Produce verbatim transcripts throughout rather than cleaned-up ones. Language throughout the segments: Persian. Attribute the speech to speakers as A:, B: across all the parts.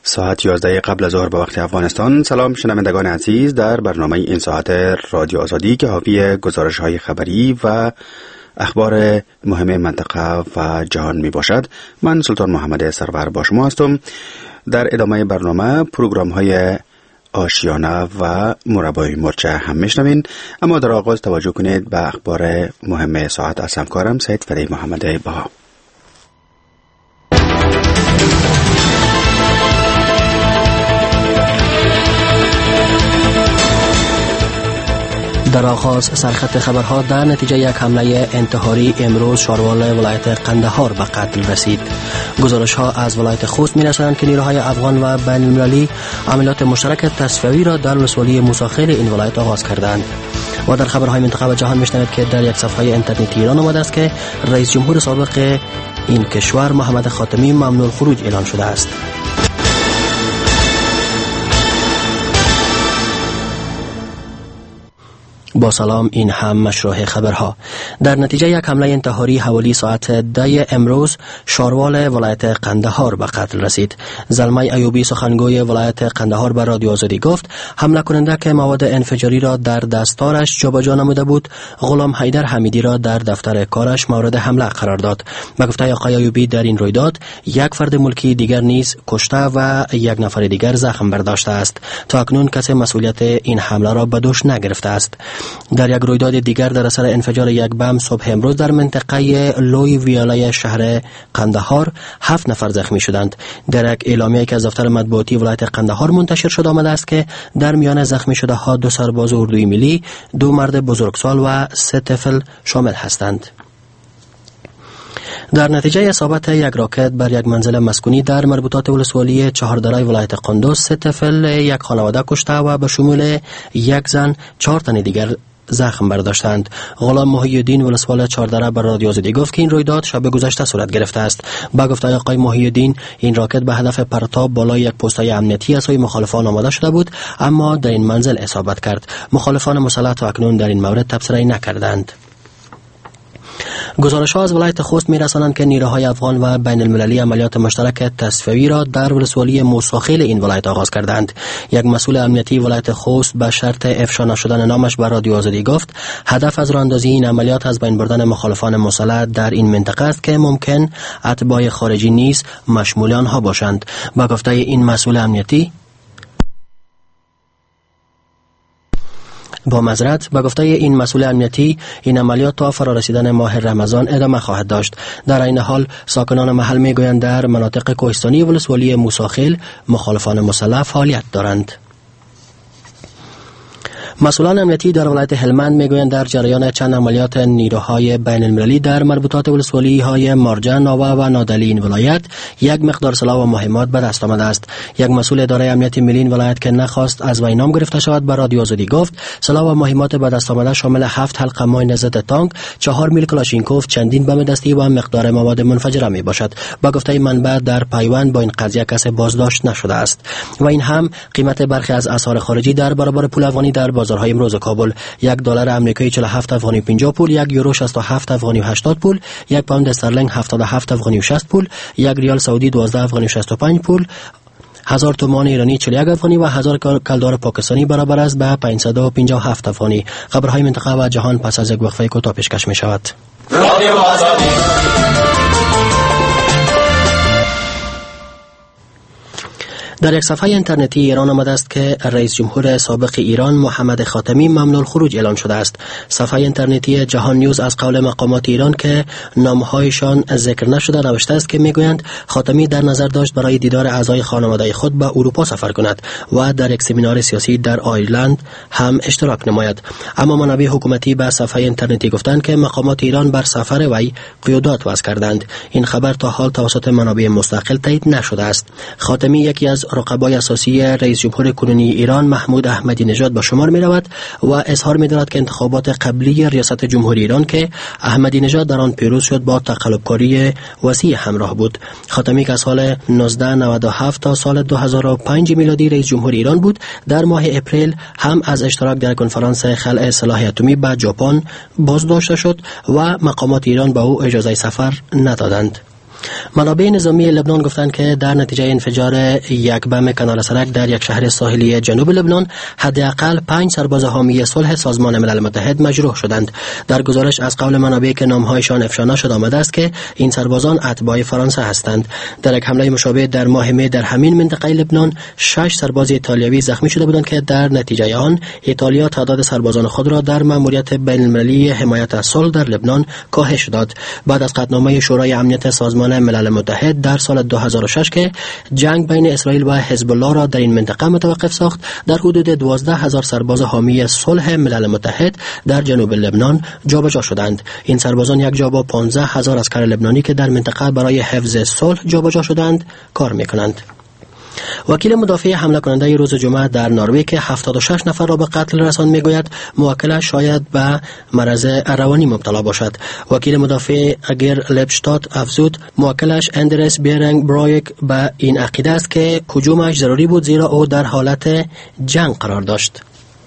A: ساعت یازده قبل از ظهر به وقت افغانستان. سلام شنوندگان عزیز در برنامه این ساعت رادیو آزادی که حاوی گزارش‌های خبری و اخبار مهم منطقه و جهان می باشد. من سلطان محمد سرور با شما هستم. در ادامه برنامه پروگرام‌های آشیانه و مربای مرچه هم میشنوین، اما در آغاز توجه کنید به اخبار مهم ساعت از همکارم سید فدی محمد بها.
B: در آغاز سرخط خبرها: در نتیجه یک حمله انتحاری امروز شاروال ولایت قندهار به قتل رسید. گزارش ها از ولایت خوست می رسند که نیروهای افغان و بین المللی عملیات مشترک تصفیوی را در ولسوالی موساخیل این ولایت آغاز کردند. و در خبرهای منطقه و جهان می شنوید که در یک صفحه اینترنتی ایران آمده است که رئیس جمهور سابق این کشور محمد خاتمی ممنوع الخروج اعلان شده است. با سلام، این هم مشروع خبرها. در نتیجه یک حمله انتحاری حوالی ساعت ده امروز شاروال ولایت قندهار به قتل رسید. زلمه ایوبی سخنگوی ولایت قندهار به رادیو آزادی گفت حمله کننده که مواد انفجاری را در دستارش جابجا نموده بود، غلام حیدر حمیدی را در دفتر کارش مورد حمله قرار داد. به گفته آقای ایوبی در این رویداد یک فرد ملکی دیگر نیز کشته و یک نفر دیگر زخم برداشته است. تا اکنون کسی مسئولیت این حمله را به دوش نگرفته است. در یک رویداد دیگر در اثر انفجار یک بم صبح امروز در منطقه لوی ویالای شهر قندهار هفت نفر زخمی شدند. در یک اعلامیه که از دفتر مطبوعاتی ولایت قندهار منتشر شده آمده است که در میان زخمی شده ها دو سرباز اردوی ملی، دو مرد بزرگسال و سه طفل شامل هستند. در نتیجه اصابت یک راکت بر یک منزل مسکونی در مربوطات ولسوالی چهاردرای ولایت قندوز، سه طفل یک خانواده کشته و به شمول یک زن چهار تن دیگر زخم برداشتند. غلام محی الدین ولسوال چهاردره بر رادیو آزادی گفت که این رویداد شب گذشته صورت گرفته است. با گفته آقای محی الدین این راکت به هدف پرتاب بالای یک پستای امنیتی از سوی مخالفان آماده شده بود، اما در این منزل اصابت کرد. مخالفان مسلح تا اکنون در این مورد تبصره نکردند. گزارش‌ها از ولایت خوست می‌رسانند که نیروهای افغان و بین المللی عملیات مشترک تصفیوی را در ولسوالی موساخیل این ولایت آغاز کردند. یک مسئول امنیتی ولایت خوست به شرط افشا نشدن نامش بر رادیو آزادی گفت هدف از راهاندازی این عملیات از بین بردن مخالفان مسلح در این منطقه است که ممکن اتباع خارجی نیز مشمول آنها باشند. با گفته این مسئول امنیتی با معذرت با گفته این مسئول امنیتی این عملیات تا فرارسیدن ماه رمضان ادامه خواهد داشت. در این حال ساکنان محل میگویند در مناطق کوهستانی ولسوالی موساخیل مخالفان مسلح فعالیت دارند. مسئولان امنیتی در ولایت هلمند میگویند در جریان چند عملیات نیروهای بین المللی در مربوطات ولسوالی های مارجان، ناوا و نادلی این ولایت یک مقدار سلاح و مهمات به دست آمده است. یک مسئول اداره امنیت ملی این ولایت که نخواست از وی نام گرفته شود به رادیو آزادی گفت سلاح و مهمات به دست آمده شامل هفت حلقه ماین ضد تانک، چهار میل کلاشینکوف، چندین بم دستی و مقدار مواد منفجره می باشد. با گفته منبع در پیوند با این قضیه کسی بازداشت نشده است و این هم قیمت برخی از اسعار خارجی در برابر پول افغانی در بازارهای امروز کابل: یک دلار آمریکایی چهل و هفت افغانی و پنجاه پول، یک یورو شصت و هفت افغانی و هشتاد پول، یک پوند استرلینگ هفتاد و هفت افغانی و شصت پول، یک ریال سعودی دوازده افغانی و شصت و پنج پول، هزار تومان ایرانی چهل و یک افغانی و هزار کلدار پاکستانی برابر است به پانصد و پنجاه و هفت افغانی. خبرهای منطقه و جهان پس از یک وقفه کوتاه پیشکش می شود. رادیو آزادی. در یک صفحه اینترنتی ایران آمده است که رئیس جمهور سابق ایران محمد خاتمی ممنوع الخروج اعلان شده است. صفحه اینترنتی جهان نیوز از قول مقامات ایران که نامهایشان ذکر نشده نوشته است که میگویند خاتمی در نظر داشت برای دیدار اعضای خانواده خود به اروپا سفر کند و در یک سمینار سیاسی در آیرلند هم اشتراک نماید، اما منابع حکومتی به صفحه اینترنتی گفتند که مقامات ایران بر سفر وی قیودات وضع کردند. این خبر تا حال توسط منابع مستقل تایید نشده است. خاتمی یکی از رقبای اساسی رئیس جمهور کنونی ایران محمود احمدی نژاد به شمار می رود و اظهار می دارد که انتخابات قبلی ریاست جمهوری ایران که احمدی نژاد در آن پیروز شد با تقلبکاری وسیع همراه بود. خاتمی که از سال نوزده نود و هفت تا سال دو هزار و پنج میلادی رئیس جمهوری ایران بود، در ماه اپریل هم از اشتراک در کنفرانس خلع سلاح اتمی به ژاپن بازداشته شد و مقامات ایران به او اجازه سفر ندادند. منابع نظامی لبنان گفتند که در نتیجه انفجار یک بم کانال سرک در یک شهر ساحلی جنوب لبنان حداقل پنج سرباز حامی صلح سازمان ملل متحد مجروح شدند. در گزارش از قول منابع که نامهایشان افشا نشده آمده است که این سربازان اتباع فرانسه هستند. در یک حمله مشابه در ماه می در همین منطقه لبنان شش سرباز ایتالیایی زخمی شده بودند که در نتیجه آن ایتالیا تعداد سربازان خود را در مأموریت بین‌المللی حمایت از صلح در لبنان کاهش داد. بعد از قطعنامه شورای امنیت سازمان ملل متحد در سال دو هزار و شش که جنگ بین اسرائیل و حزب الله را در این منطقه متوقف ساخت، در حدود دوازده هزار سرباز حامی صلح ملل متحد در جنوب لبنان جابجا شدند. این سربازان یک جا با پانزده هزار عسکر لبنانی که در منطقه برای حفظ صلح جابجا شدند کار می‌کنند. وکیل مدافع حمله کننده روز جمعه در نروژ که هفتاد و شش نفر را به قتل رساند میگوید موکلش شاید به مرض روانی مبتلا باشد. وکیل مدافع اگر لبشتات افزود موکلش اندرس بیرنگ برایک به این عقیده است که هجومش ضروری بود زیرا او در حالت جنگ قرار داشت.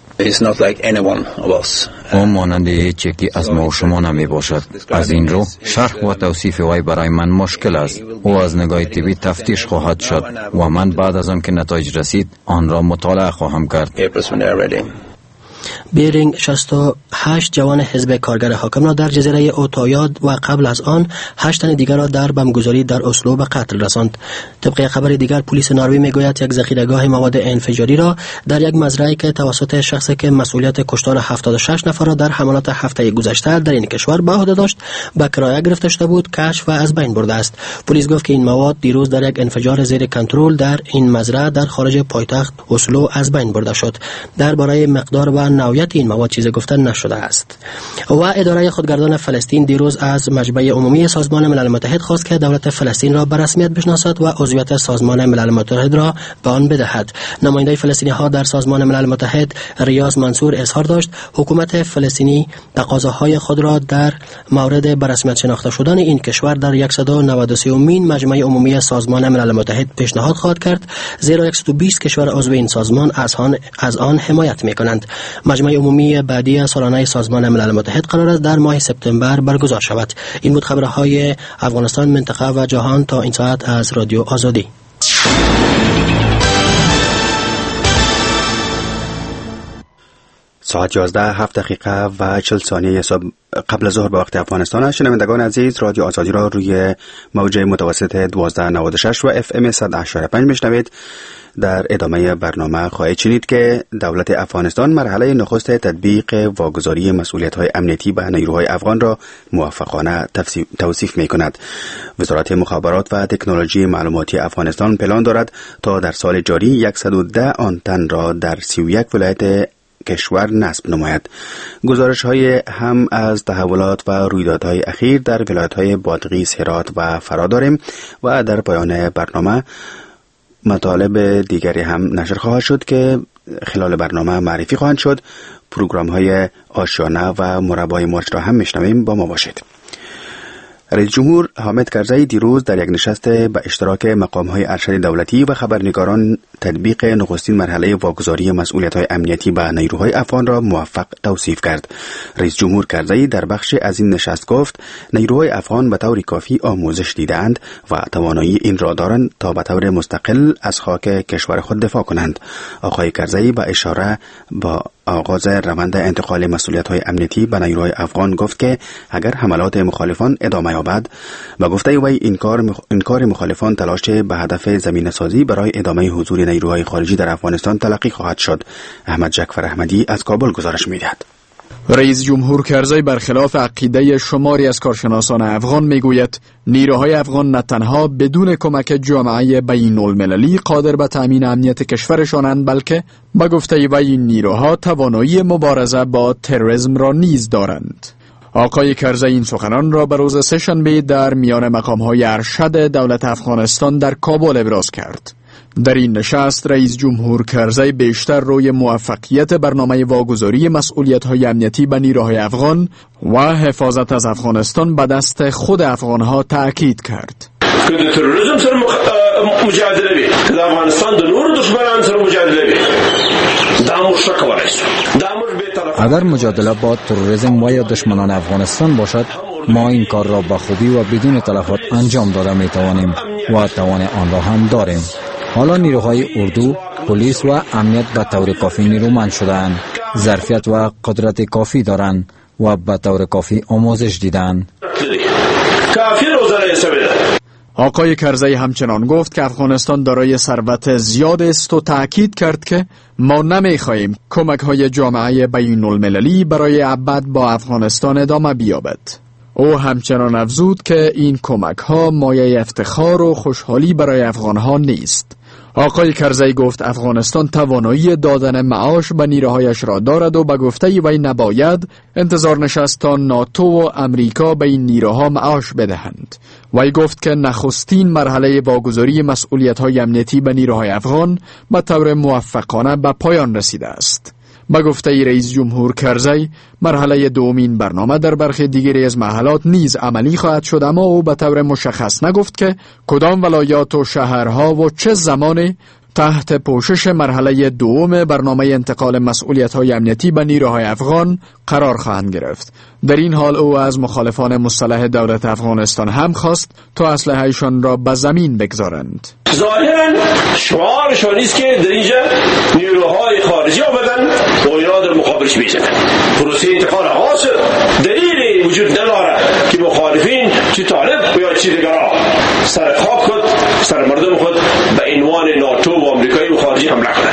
C: او مانند هیچ یکی از ما و شما نمی باشد. از این رو شرح و توصیف وی برای من مشکل است. او از نگاه طبی تفتیش خواهد شد و من بعد از آن که نتایج رسید آن را مطالعه خواهم کرد.
B: بیرینگ شصت و هشت جوان حزب کارگر حاکم را در جزیره اوتایاد و قبل از آن هشت تن دیگر را در بمبگذاری در اسلو به قتل رساند. طبق خبر دیگر پلیس نروژ میگوید یک ذخیره‌گاه مواد انفجاری را در یک مزرعه که توسط شخصی که مسئولیت کشتار هفتاد و شش نفر را در حملات هفته گذشته در این کشور به عهده داشت به کرایه گرفته شده بود کشف و از بین برده است. پلیس گفت که این مواد دیروز در یک انفجار زیر کنترل در این مزرعه در خارج پایتخت اسلو از بین برده شد. درباره مقدار و نوعیت این مواد چیزی گفته نشده است. و اداره خودگردان فلسطین دیروز از مجمع عمومی سازمان ملل متحد خواست که دولت فلسطین را به رسمیت بشناسد و عضویت سازمان ملل متحد را به آن بدهد. نماینده فلسطینی ها در سازمان ملل متحد ریاض منصور اظهار داشت حکومت فلسطینی تقاضاهای خود را در مورد به رسمیت شناخته شدن این کشور در صد و نود و سه مین مجمع عمومی سازمان ملل متحد پیشنهاد خواهد کرد زیرا صد و بیست کشور عضو این سازمان از آن از آن حمایت می‌کنند. مجمع عمومی بعدی سالانه سازمان ملل متحد قرار است در ماه سپتامبر برگزار شود. این بود خبرهای افغانستان، منطقه و جهان تا این ساعت از رادیو آزادی.
A: ساعت یازده هفت دقیقه و چهل ثانیه قبل از ظهر به وقت افغانستان. شنوندگان عزیز، رادیو آزادی را روی موج متوسط دوازده نود و شش و اف ام صد و هشت و پنج میشنوید. در ادامه برنامه خواهید شنید که دولت افغانستان مرحله نخست تطبیق واگذاری مسئولیت‌های امنیتی به نیروهای افغان را موفقانه توصیف می‌کند. وزارت مخابرات و تکنولوژی معلوماتی افغانستان پلان دارد تا در سال جاری صد و ده آنتن را در سی و یک ولایت کشور نصب نماید. گزارش های هم از تحولات و رویدادهای اخیر در ولایت های بادغیس، هرات و فرا داریم و در پایان برنامه مطالب دیگری هم نشر خواهد شد که خلال برنامه معرفی خواهند شد. پروگرام های آشیانه و مربای مرج را هم میشنویم. با ما باشید. رئیس جمهور حامد کرزی دیروز در یک نشست به اشتراک مقام‌های ارشد دولتی و خبرنگاران تطبیق نخستین مرحله واگذاری مسئولیت‌های امنیتی به نیروهای افغان را موفق توصیف کرد. رئیس جمهور کرزی در بخش از این نشست گفت نیروهای افغان به طور کافی آموزش دیدند و توانایی این را دارند تا به طور مستقل از خاک کشور خود دفاع کنند. آقای کرزی با اشاره با آغاز روند انتقال مسئولیت‌های امنیتی به نیروهای افغان گفت که اگر حملات مخالفان ادامه یابد و گفته وی این کار مخ... این کار مخالفان تلاش به هدف زمینه‌سازی برای ادامه حضور نیروهای خارجی در افغانستان تلقی خواهد شد. احمد جعفر احمدی از کابل گزارش می‌دهد.
D: رئیس جمهور کرزی برخلاف عقیده شماری از کارشناسان افغان میگوید نیروهای افغان نه تنها بدون کمک جامعه بین المللی قادر به تأمین امنیت کشورشانند، بلکه به گفته وی این نیروها توانایی مبارزه با تروریسم را نیز دارند. آقای کرزی این سخنان را به روز سه‌شنبه در میان مقام‌های ارشد دولت افغانستان در کابل ابراز کرد. در این نشست رئیس جمهور کرزی بیشتر روی موفقیت برنامه واگذاری مسئولیت‌های امنیتی به نیروهای افغان و حفاظت از افغانستان به دست خود افغان‌ها تأکید کرد.
E: که تروریسم سره مجادله وي، د افغانستان د نورو دشمنانو سره مجادله وي، دا موږ ښه کولی شو. دا موږ به طرف
C: اگر مجادله با تروریسم و یا دشمنان افغانستان باشد، ما این کار را به خوبی و بدون تلفات انجام داده می توانیم و توان آن را هم داریم. حالا نیروهای اردو، پلیس و امنیت به طور کافی نیرومند شدند، ظرفیت و قدرت کافی دارند و به طور کافی آموزش دیدند.
D: آقای کرزی همچنان گفت که افغانستان دارای ثروت زیاد است و تأکید کرد که ما نمی‌خواهیم کمک‌های جامعه بین المللی برای ابد با افغانستان ادامه بیابد. او همچنان افزود که این کمک‌ها مایه افتخار و خوشحالی برای افغان‌ها نیست. آقای کرزی گفت افغانستان توانایی دادن معاش به نیروهایش را دارد و به گفته وی نباید انتظار نشست تا ناتو و امریکا به این نیروها معاش بدهند. وی گفت که نخستین مرحله واگذاری مسئولیت‌های امنیتی به نیروهای افغان به طور موفقانه به پایان رسیده است. به گفته رئیس جمهور کرزی، مرحله دومین برنامه در برخی دیگری از محلات نیز عملی خواهد شد، اما او به طور مشخص نگفت که کدام ولایات و شهرها و چه زمانی تحت پوشش مرحله دوم برنامه انتقال مسئولیت‌های امنیتی به نیروهای افغان قرار خواهند گرفت. در این حال او از مخالفان مسلح دولت افغانستان هم خواست تا اسلحه‌شان را به زمین بگذارند.
E: ظاهراً شعارشان است که در اینجا نیروهای خارجی آمدن و اینا در مقابلش میشن. پروسه انتقال آغاز شد. دلیلی وجود نداره که مخالفین چه طالب یا چه دیگران سر خاک خود سر مردم خود به عنوان ناتو و آمریکایی و خارجی حمله کنند.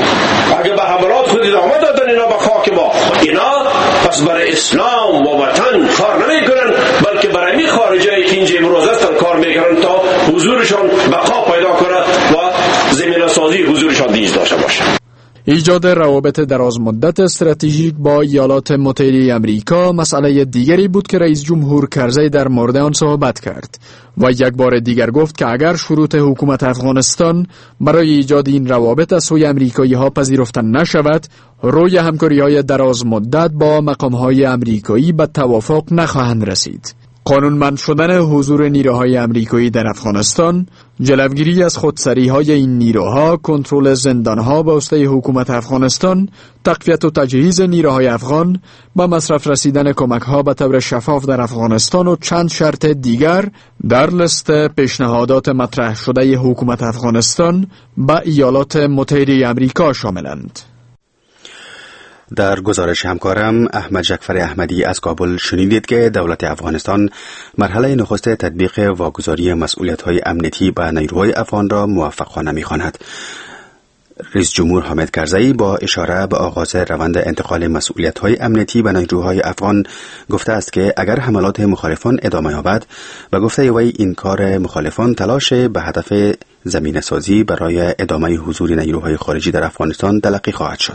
E: اگه به حملات خود ادامه دادن اینا به خاک ما، اینا پس برای اسلام و وطن کار نمی کنن، بلکه برای می خارجایی که اینجا امروز هستن کار میکنن تا حضورشان بقا پیدا کنه و زمینه سازی حضورشان دیز داشته باشه.
D: ایجاد روابط دراز مدت استراتژیک با ایالات متحده آمریکا مسئله دیگری بود که رئیس جمهور کرزی در مورد آن صحبت کرد و یک بار دیگر گفت که اگر شروط حکومت افغانستان برای ایجاد این روابط از سوی آمریکایی ها پذیرفته نشود، روی همکاری های دراز مدت با مقام های آمریکایی به توافق نخواهند رسید. قانونمند شدن حضور نیروهای آمریکایی در افغانستان، جلوگیری از خودسری‌های این نیروها، کنترل زندان‌ها به واسطه حکومت افغانستان، تقویت و تجهیز نیروهای افغان، به مصرف رسیدن کمک‌ها به طور شفاف در افغانستان و چند شرط دیگر در لیست پیشنهادات مطرح شده حکومت افغانستان به ایالات متحده آمریکا شاملند.
A: در گزارش همکارم احمد جعفر احمدی از کابل شنیدید که دولت افغانستان مرحله نخست تطبیق واگذاری مسئولیت‌های امنیتی به نیروهای افغان را موفقانه می‌خواند. رئیس جمهور حامد کرزی با اشاره به آغاز روند انتقال مسئولیت‌های امنیتی به نیروهای افغان گفته است که اگر حملات مخالفان ادامه یابد و گفته وی این کار مخالفان تلاش به هدف زمینه‌سازی برای ادامه حضور نیروهای خارجی در افغانستان تلقی خواهد شد.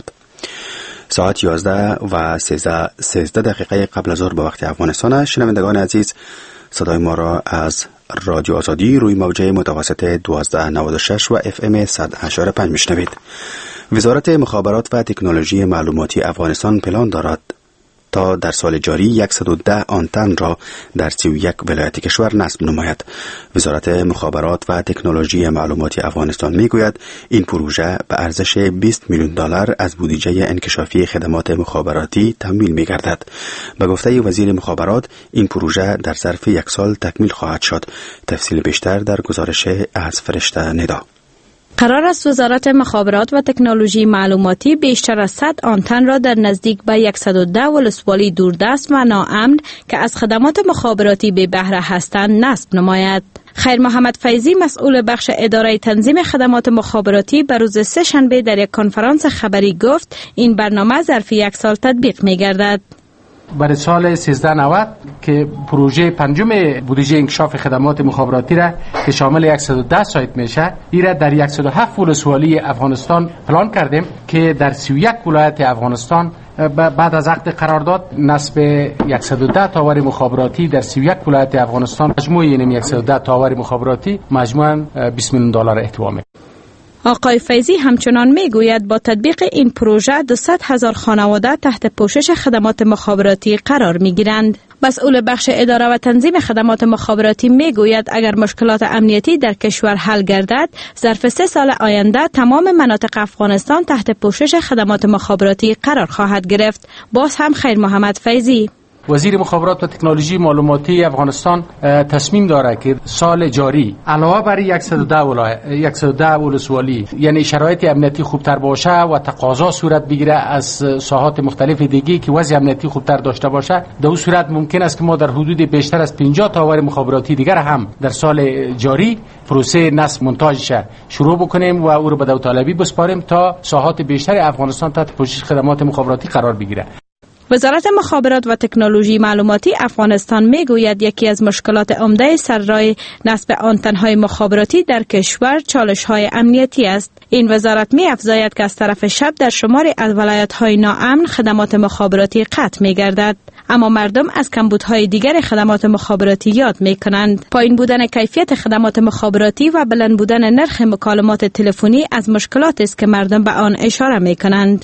A: ساعت یازده و سیزده دقیقه قبل از ظهر به وقت افغانستان. شنوندگان عزیز، صدای ما را از رادیو آزادی روی موجه متوسط دوازده نود و شش و اف ام صد و هشت و پنج میشنوید. وزارت مخابرات و تکنولوژی معلوماتی افغانستان پلان دارد تا در سال جاری صد و ده آنتن را در سی و یک ولایت کشور نصب نماید. وزارت مخابرات و تکنولوژی معلوماتی افغانستان میگوید این پروژه به ارزش بیست میلیون دلار از بودجه انکشافی خدمات مخابراتی تمویل میگردد. به گفته وزیر مخابرات این پروژه در ظرف یک سال تکمیل خواهد شد. تفصیل بیشتر در گزارش از فرشته ندا.
F: قرار است وزارت مخابرات و تکنولوژی معلوماتی بیشتر از صد آنتن را در نزدیک به صد و ده ولسوالی دوردست و ناامن که از خدمات مخابراتی بی بهره هستند نصب نماید. خیر محمد فیضی مسئول بخش اداره تنظیم خدمات مخابراتی به روز سه شنبه در یک کنفرانس خبری گفت این برنامه ظرف یک سال تطبیق می گردد.
G: برای سال سیزده نود که پروژه پنجم بودجه انکشاف خدمات مخابراتی را که شامل صد و ده سایت میشه، این را در صد و هفت ولسوالی افغانستان پلان کردیم که در سی و یک ولایت افغانستان بعد از عقد قرارداد نصب صد و ده تاور مخابراتی در سی و یک ولایت افغانستان مجموع این صد و ده تاور مخابراتی مجموعاً بیست میلیون دلار احتوا می‌کنه.
F: آقای فیضی همچنان میگوید با تطبیق این پروژه دویست هزار خانواده تحت پوشش خدمات مخابراتی قرار میگیرند. مسئول بخش اداره و تنظیم خدمات مخابراتی میگوید اگر مشکلات امنیتی در کشور حل گردد، ظرف سه سال آینده تمام مناطق افغانستان تحت پوشش خدمات مخابراتی قرار خواهد گرفت. باز هم خیر محمد فیضی:
G: وزیر مخابرات و تکنولوژی معلوماتی افغانستان تصمیم داره که سال جاری علاوه بر صد و ده ولایت صد و ده ولسوالی یعنی شرایط امنیتی خوبتر باشه و تقاضا صورت بگیره از ساحات مختلف دیگه که وضع امنیتی خوبتر داشته باشه، در اون صورت ممکن است که ما در حدود بیشتر از پنجاه تاور مخابراتی دیگر هم در سال جاری پروسه نصب مونتاژش شروع بکنیم و او رو به داوطلبی بسپاریم تا ساحات بیشتر افغانستان تحت پوشش خدمات مخابراتی قرار بگیره.
F: وزارت مخابرات و تکنولوژی معلوماتی افغانستان میگوید یکی از مشکلات عمده سر راه نصب آنتن‌های مخابراتی در کشور چالش‌های امنیتی است. این وزارت می‌افزاید که از طرف شب در شماری از ولایت‌های ناامن خدمات مخابراتی قطع می‌گردد، اما مردم از کمبودهای دیگر خدمات مخابراتی یاد می‌کنند. پایین بودن کیفیت خدمات مخابراتی و بلند بودن نرخ مکالمات تلفنی از مشکلات است که مردم به آن اشاره می‌کنند.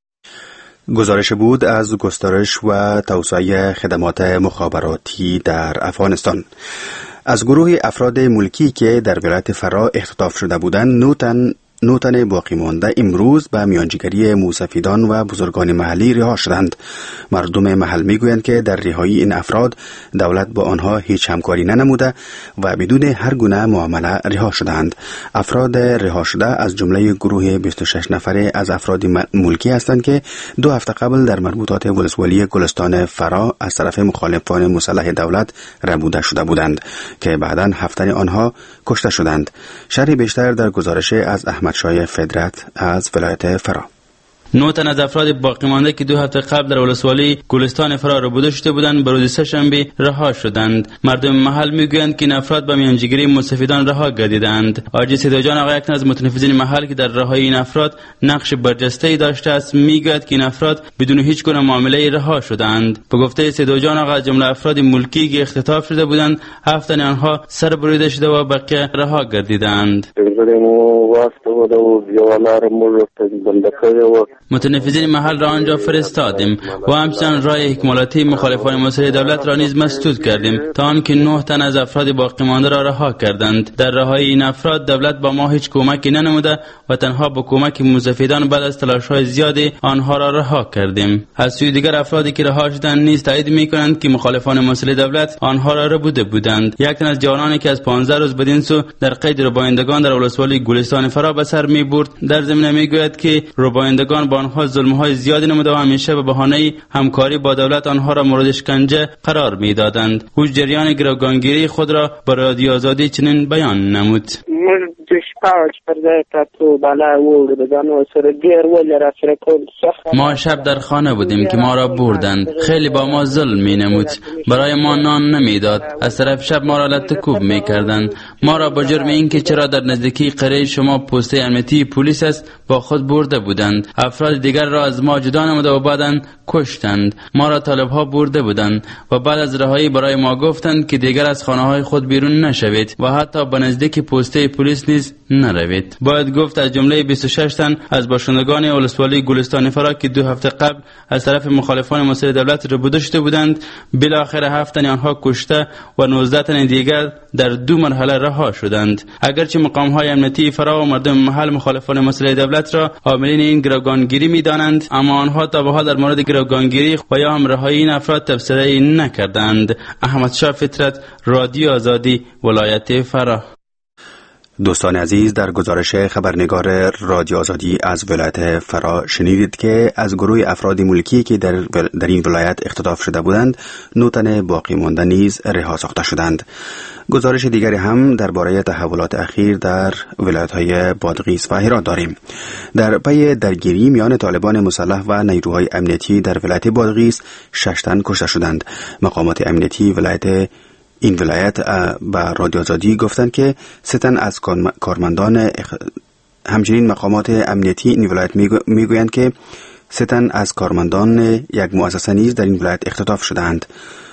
A: گزارش بود از گسترش و توسعه خدمات مخابراتی در افغانستان. از گروه افراد ملکی که در ولایت فرا اختطاف شده بودند، نوتن نوتن باقی مانده امروز به میانجیگری موسفیدان و بزرگان محلی رها شدند. مردم محل میگویند که در رهایی این افراد دولت با آنها هیچ همکاری ننموده و بدون هر گونه معامله رها شدند. افراد رها شده از جمله گروه بیست و شش نفره از افراد ملکی هستند که دو هفته قبل در مربوطات ولسوالی گلستان فرا از طرف مخالفان مسلح دولت ربوده شده بودند که بعداً هفتن آنها کشته شدند. شرح بیشتر در گزارش از احمد شای فدرت از ولایت فرا.
H: نه تن از افراد باقی مانده که دو هفته قبل در ولسوالی گلستان فرا ربوده شده بودند به روز سه‌شنبه رها شدند. مردم محل میگویند که این افراد به میانجیگری موسفیدان رها گردیدند. آجی صدا جان آقا، یک تن از متنفذین محل که در رهایی این افراد نقش برجسته‌ای داشته است، میگوید که این افراد بدون هیچ گونه معامله رها شدند. به گفته صدا جان آقا، از جمله افراد ملکی که اختطاف شده بودند، هفت تن آنها سر بریده شده و بقیه رها گردیدند. متنفذین محل را آنجا فرستادیم و همچنین رای حکمالاتی مخالفان مسلح دولت را نیز مسدود کردیم تا آنکه نه تن از افراد باقی مانده را رها کردند. در رهایی این افراد دولت با ما هیچ کمکی ننموده و تنها با کمک موظفیدان بعد از تلاش‌های زیادی آنها را رها کردیم. از سوی دیگر افرادی که رها شدند نیز تایید می‌کنند که مخالفان مسلح دولت آنها را ربوده بودند. یک تن از جوانانی که از پانزده روز بدین سو در قید ربایندگان در ولسوالی گلستان فرا به سر می‌برد، در ضمن می‌گوید که ربایندگان با آنها ظلم‌های زیادی نموده و همیشه به بهانه همکاری با دولت آنها را مورد شکنجه قرار می‌دادند. او جریان گروگانگیری خود را به رادیو آزادی چنین بیان نمود: ما شب در خانه بودیم که ما را بردند. خیلی با ما ظلم می نمود. برای ما نان نمی داد. از طرف شب ما را لطکوب می کردند. ما را با جرم این که چرا در نزدیکی قریه شما پست امنیتی پلیس است با خود برده بودند. افراد دیگر را از ما جدا نموده و بعداً کشتند. ما را طالب‌ها برده بودند و بعد از رهایی برای ما گفتند که دیگر از خانه‌های خود بیرون نشوید و حتی به نزدیک پست پلیس نیز نروید. باید گفت از جمله بیست و شش تن از باشندگان ولسوالی گلستان فرا که دو هفته قبل از طرف مخالفان مسلح دولت ربوده شده بودند، بالاخره هفت تن آنها کشته و نوزده تن دیگر در دو مرحله رها شدند. اگرچه مقام‌های امنیتی فرا و مردم محل مخالفان مسلح دولت را عاملین این گروگانگیری می‌دانند، اما آنها تا به حال در مورد گروگانگیری و یا هم رهایی این افراد تبصره نکردند. احمد شاه فطرت، رادیو آزادی، ولایت فرا.
A: دوستان عزیز، در گزارش خبرنگار رادیو آزادی از ولایت فرا شنیدید که از گروه افراد ملکی که در, در این ولایت اختطاف شده بودند، نه تن باقی مانده نیز رها ساخته شدند. گزارش دیگری هم درباره تحولات اخیر در ولایت‌های بادغیس و هرات داریم. در پی درگیری میان طالبان مسلح و نیروهای امنیتی در ولایت بادغیس، شش تن کشته شدند. مقامات امنیتی ولایت این ولایت به رادیو آزادی گفتند که سه تن از کارمندان اخ... همچنین مقامات امنیتی این ولایت میگویند که سه تن از کارمندان یک مؤسسه نیز در این ولایت اختطاف شدند.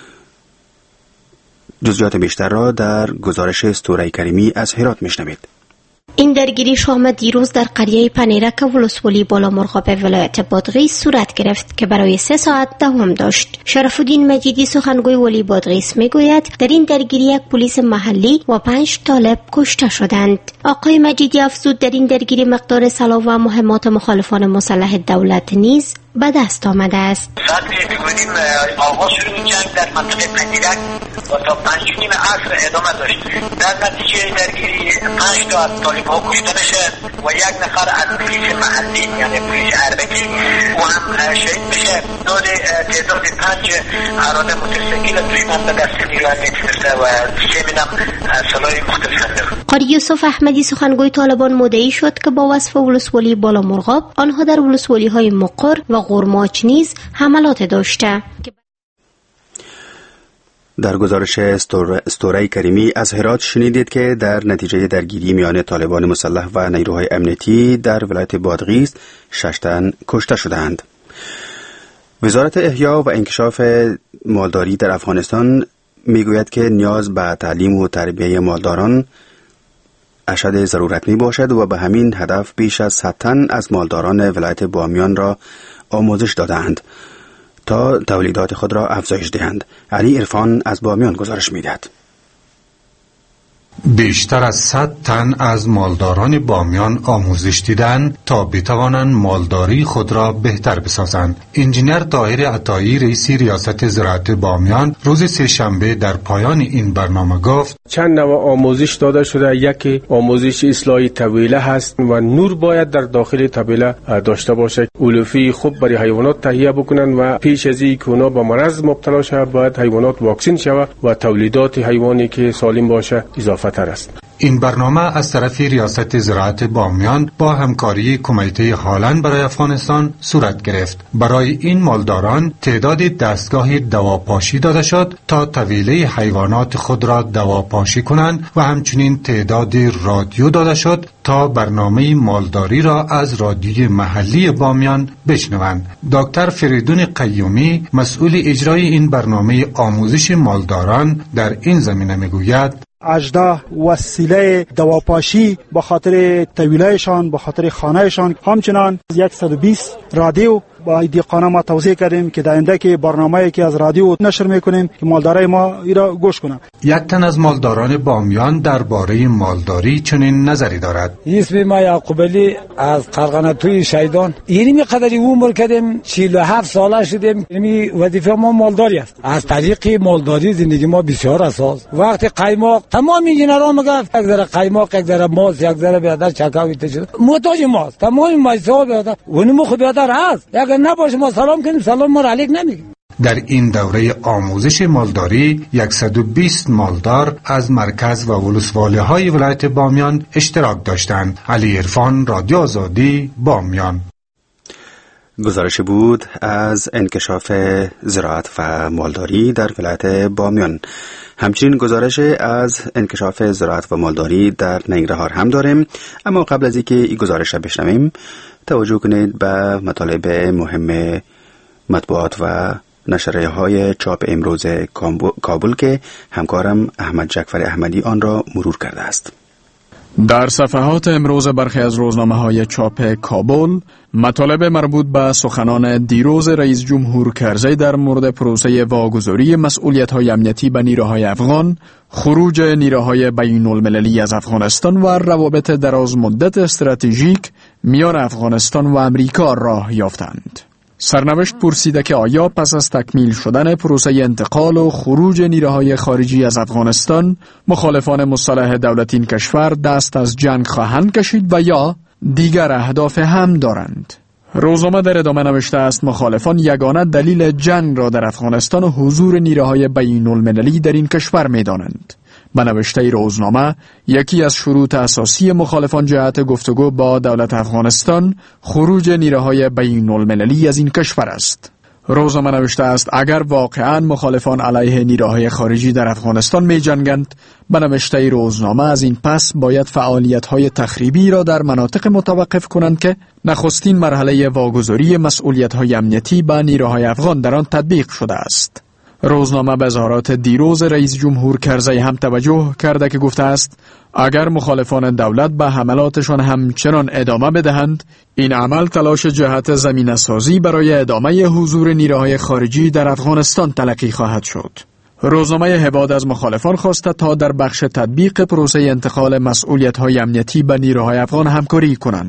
A: جزئیات بیشتر را در گزارش استوره کریمی از هرات میشنوید.
I: این درگیری شام دیروز در قریه پنیرک ولسوالی بالا مرغاب ولایت بادغیس صورت گرفت که برای سه ساعت دوام داشت. شرف الدین مجیدی سخنگوی ولی بادغیس میگوید در این درگیری یک پلیس محلی و پنج طالب کشته شدند. آقای مجیدی افزود در این درگیری مقدار سلاح و مهمات مخالفان مسلح دولت نیز به دست آمده است.
J: ساعت میگوییم آغاز شروع جنگ در منطقه پنیرک و تا پنج نیم عصر ادامه داشت. در نتیجه درگیری پنج تا از طالب‌ها کشته میشه و یک نفر از پلیس محلی یعنی پلیس اربکی و هم شهید میشه. داد تعداد پنج اراده مترسکیل دشمن به دست نیروهای میرسه و سه مینم سلاح مختلف.
I: قاری یوسف احمدی سخنگوی طالبان مدعی شد که با وصف ولسوالی بالا مرغاب آنها در ولسوالی های مقر و قرماچ نیز حملات داشته.
A: در گزارش استوره کریمی از هرات شنیدید که در نتیجه درگیری میان طالبان مسلح و نیروهای امنیتی در ولایت بادغیس شش تن کشته شدند. وزارت احیا و انکشاف مالداری در افغانستان میگوید که نیاز به تعلیم و تربیه مالداران اشد ضرورت می باشد و به همین هدف بیش از صد تن از مالداران ولایت بامیان را آموزش دادند تا تولیدات خود را افزایش دهند. علی عرفان از بامیان گزارش می‌دهد.
K: بیشتر از صد تن از مالداران بامیان آموزش دیدند تا بتوانند مالداری خود را بهتر بسازند. انجینر طاهر عطایی رئیس ریاست زراعت بامیان روز سه‌شنبه در پایان این برنامه گفت
L: چند نوع آموزش داده شده. یکی آموزش اصلاح طویله هست و نور باید در داخل طویله داشته باشه. علوفی خوب برای حیوانات تهیه بکنن و پیش از اینکه اونا به مرض مبتلا شوند باید حیوانات واکسین شود و تولیدات حیوانی که سالم باشه اضافه تر است.
K: این برنامه از طرف ریاست زراعت بامیان با همکاری کمیته هالند برای افغانستان صورت گرفت. برای این مالداران تعداد دستگاه دواپاشی داده شد تا طویله حیوانات خود را دواپاشی کنند و همچنین تعداد رادیو داده شد تا برنامه مالداری را از رادیوی محلی بامیان بشنوند. دکتر فریدون قیومی مسئول اجرای این برنامه آموزش مالداران در این زمینه میگوید
M: اجدا وسیله دواپاشی به خاطر طویلهشان به خاطر خانهشان همچنان صد و بیست رادیو با دیقانه ما توضیح کردیم که در آینده که برنامه‌ای که از رادیو نشر میکنیم که مالدارای ما ایرا گوش کنند.
K: یک تن از مالداران بامیان درباره مالداری چنین نظری دارد.
N: اسم ما یعقوب علی از قرغنتوی شیدان. یعنی می قدری عمر کردیم چهل و هفت ساله شدیم. یعنی وظیفه ما مالداری است. از طریق مالداری زندگی ما بسیار اساس. وقتی قیماق تمام اینجا میگه یک ذره قیماق یک ذره ماست یک ذره بیادر چکاوی تشد. محتاج ماست. تمام مایسا بیادر. ونمو خود بیادر هست. نباشه ما سلام کنیم سلام ما علیک نمیگیم.
K: در این دوره آموزش مالداری صد و بیست مالدار از مرکز و ولسوالی های ولایت بامیان اشتراک داشتند. علی عرفان، رادیو آزادی، بامیان.
A: گزارش بود از انکشاف زراعت و مالداری در ولایت بامیان. همچنین گزارش از انکشاف زراعت و مالداری در ننگرهار هم داریم، اما قبل از اینکه این گزارش را بشنویم توجه کنید به مطالب مهم مطبوعات و نشریه های چاپ امروز کابل که همکارم احمد جعفر احمدی آن را مرور کرده است.
D: در صفحات امروز برخی از روزنامه های چاپ کابل مطالب مربوط به سخنان دیروز رئیس جمهور کرزی در مورد پروسه واگذاری مسئولیت های امنیتی به نیروهای افغان، خروج نیروهای بین المللی از افغانستان و روابط دراز مدت استراتژیک میان افغانستان و امریکا راه یافتند. سرنوشت پرسیده که آیا پس از تکمیل شدن پروسه انتقال و خروج نیروهای خارجی از افغانستان مخالفان مصالحه دولت این کشور دست از جنگ خواهند کشید و یا دیگر اهداف هم دارند. روزنامه در ادامه نوشته است مخالفان یگانه دلیل جنگ را در افغانستان و حضور نیروهای بین المللی در این کشور می دانند. به نوشته روزنامه یکی از شروط اساسی مخالفان جهت گفتگو با دولت افغانستان خروج نیروهای بین المللی از این کشور است. روزنامه نوشته است اگر واقعا مخالفان علیه نیروهای خارجی در افغانستان می جنگند، به نوشته روزنامه از این پس باید فعالیت‌های تخریبی را در مناطق متوقف کنند که نخستین مرحله واگذاری مسئولیت‌های امنیتی به نیروهای افغان در آن تطبیق شده است. روزنامه به اظهارات دیروز رئیس جمهور کرزی هم توجه کرده که گفته است اگر مخالفان دولت به حملاتشان همچنان ادامه بدهند، این عمل تلاش جهت زمینه‌سازی برای ادامه حضور نیروهای خارجی در افغانستان تلقی خواهد شد. روزنامه هباد از مخالفان خواسته تا در بخش تطبیق پروسه انتقال مسئولیت‌های امنیتی به نیروهای افغان همکاری کنند.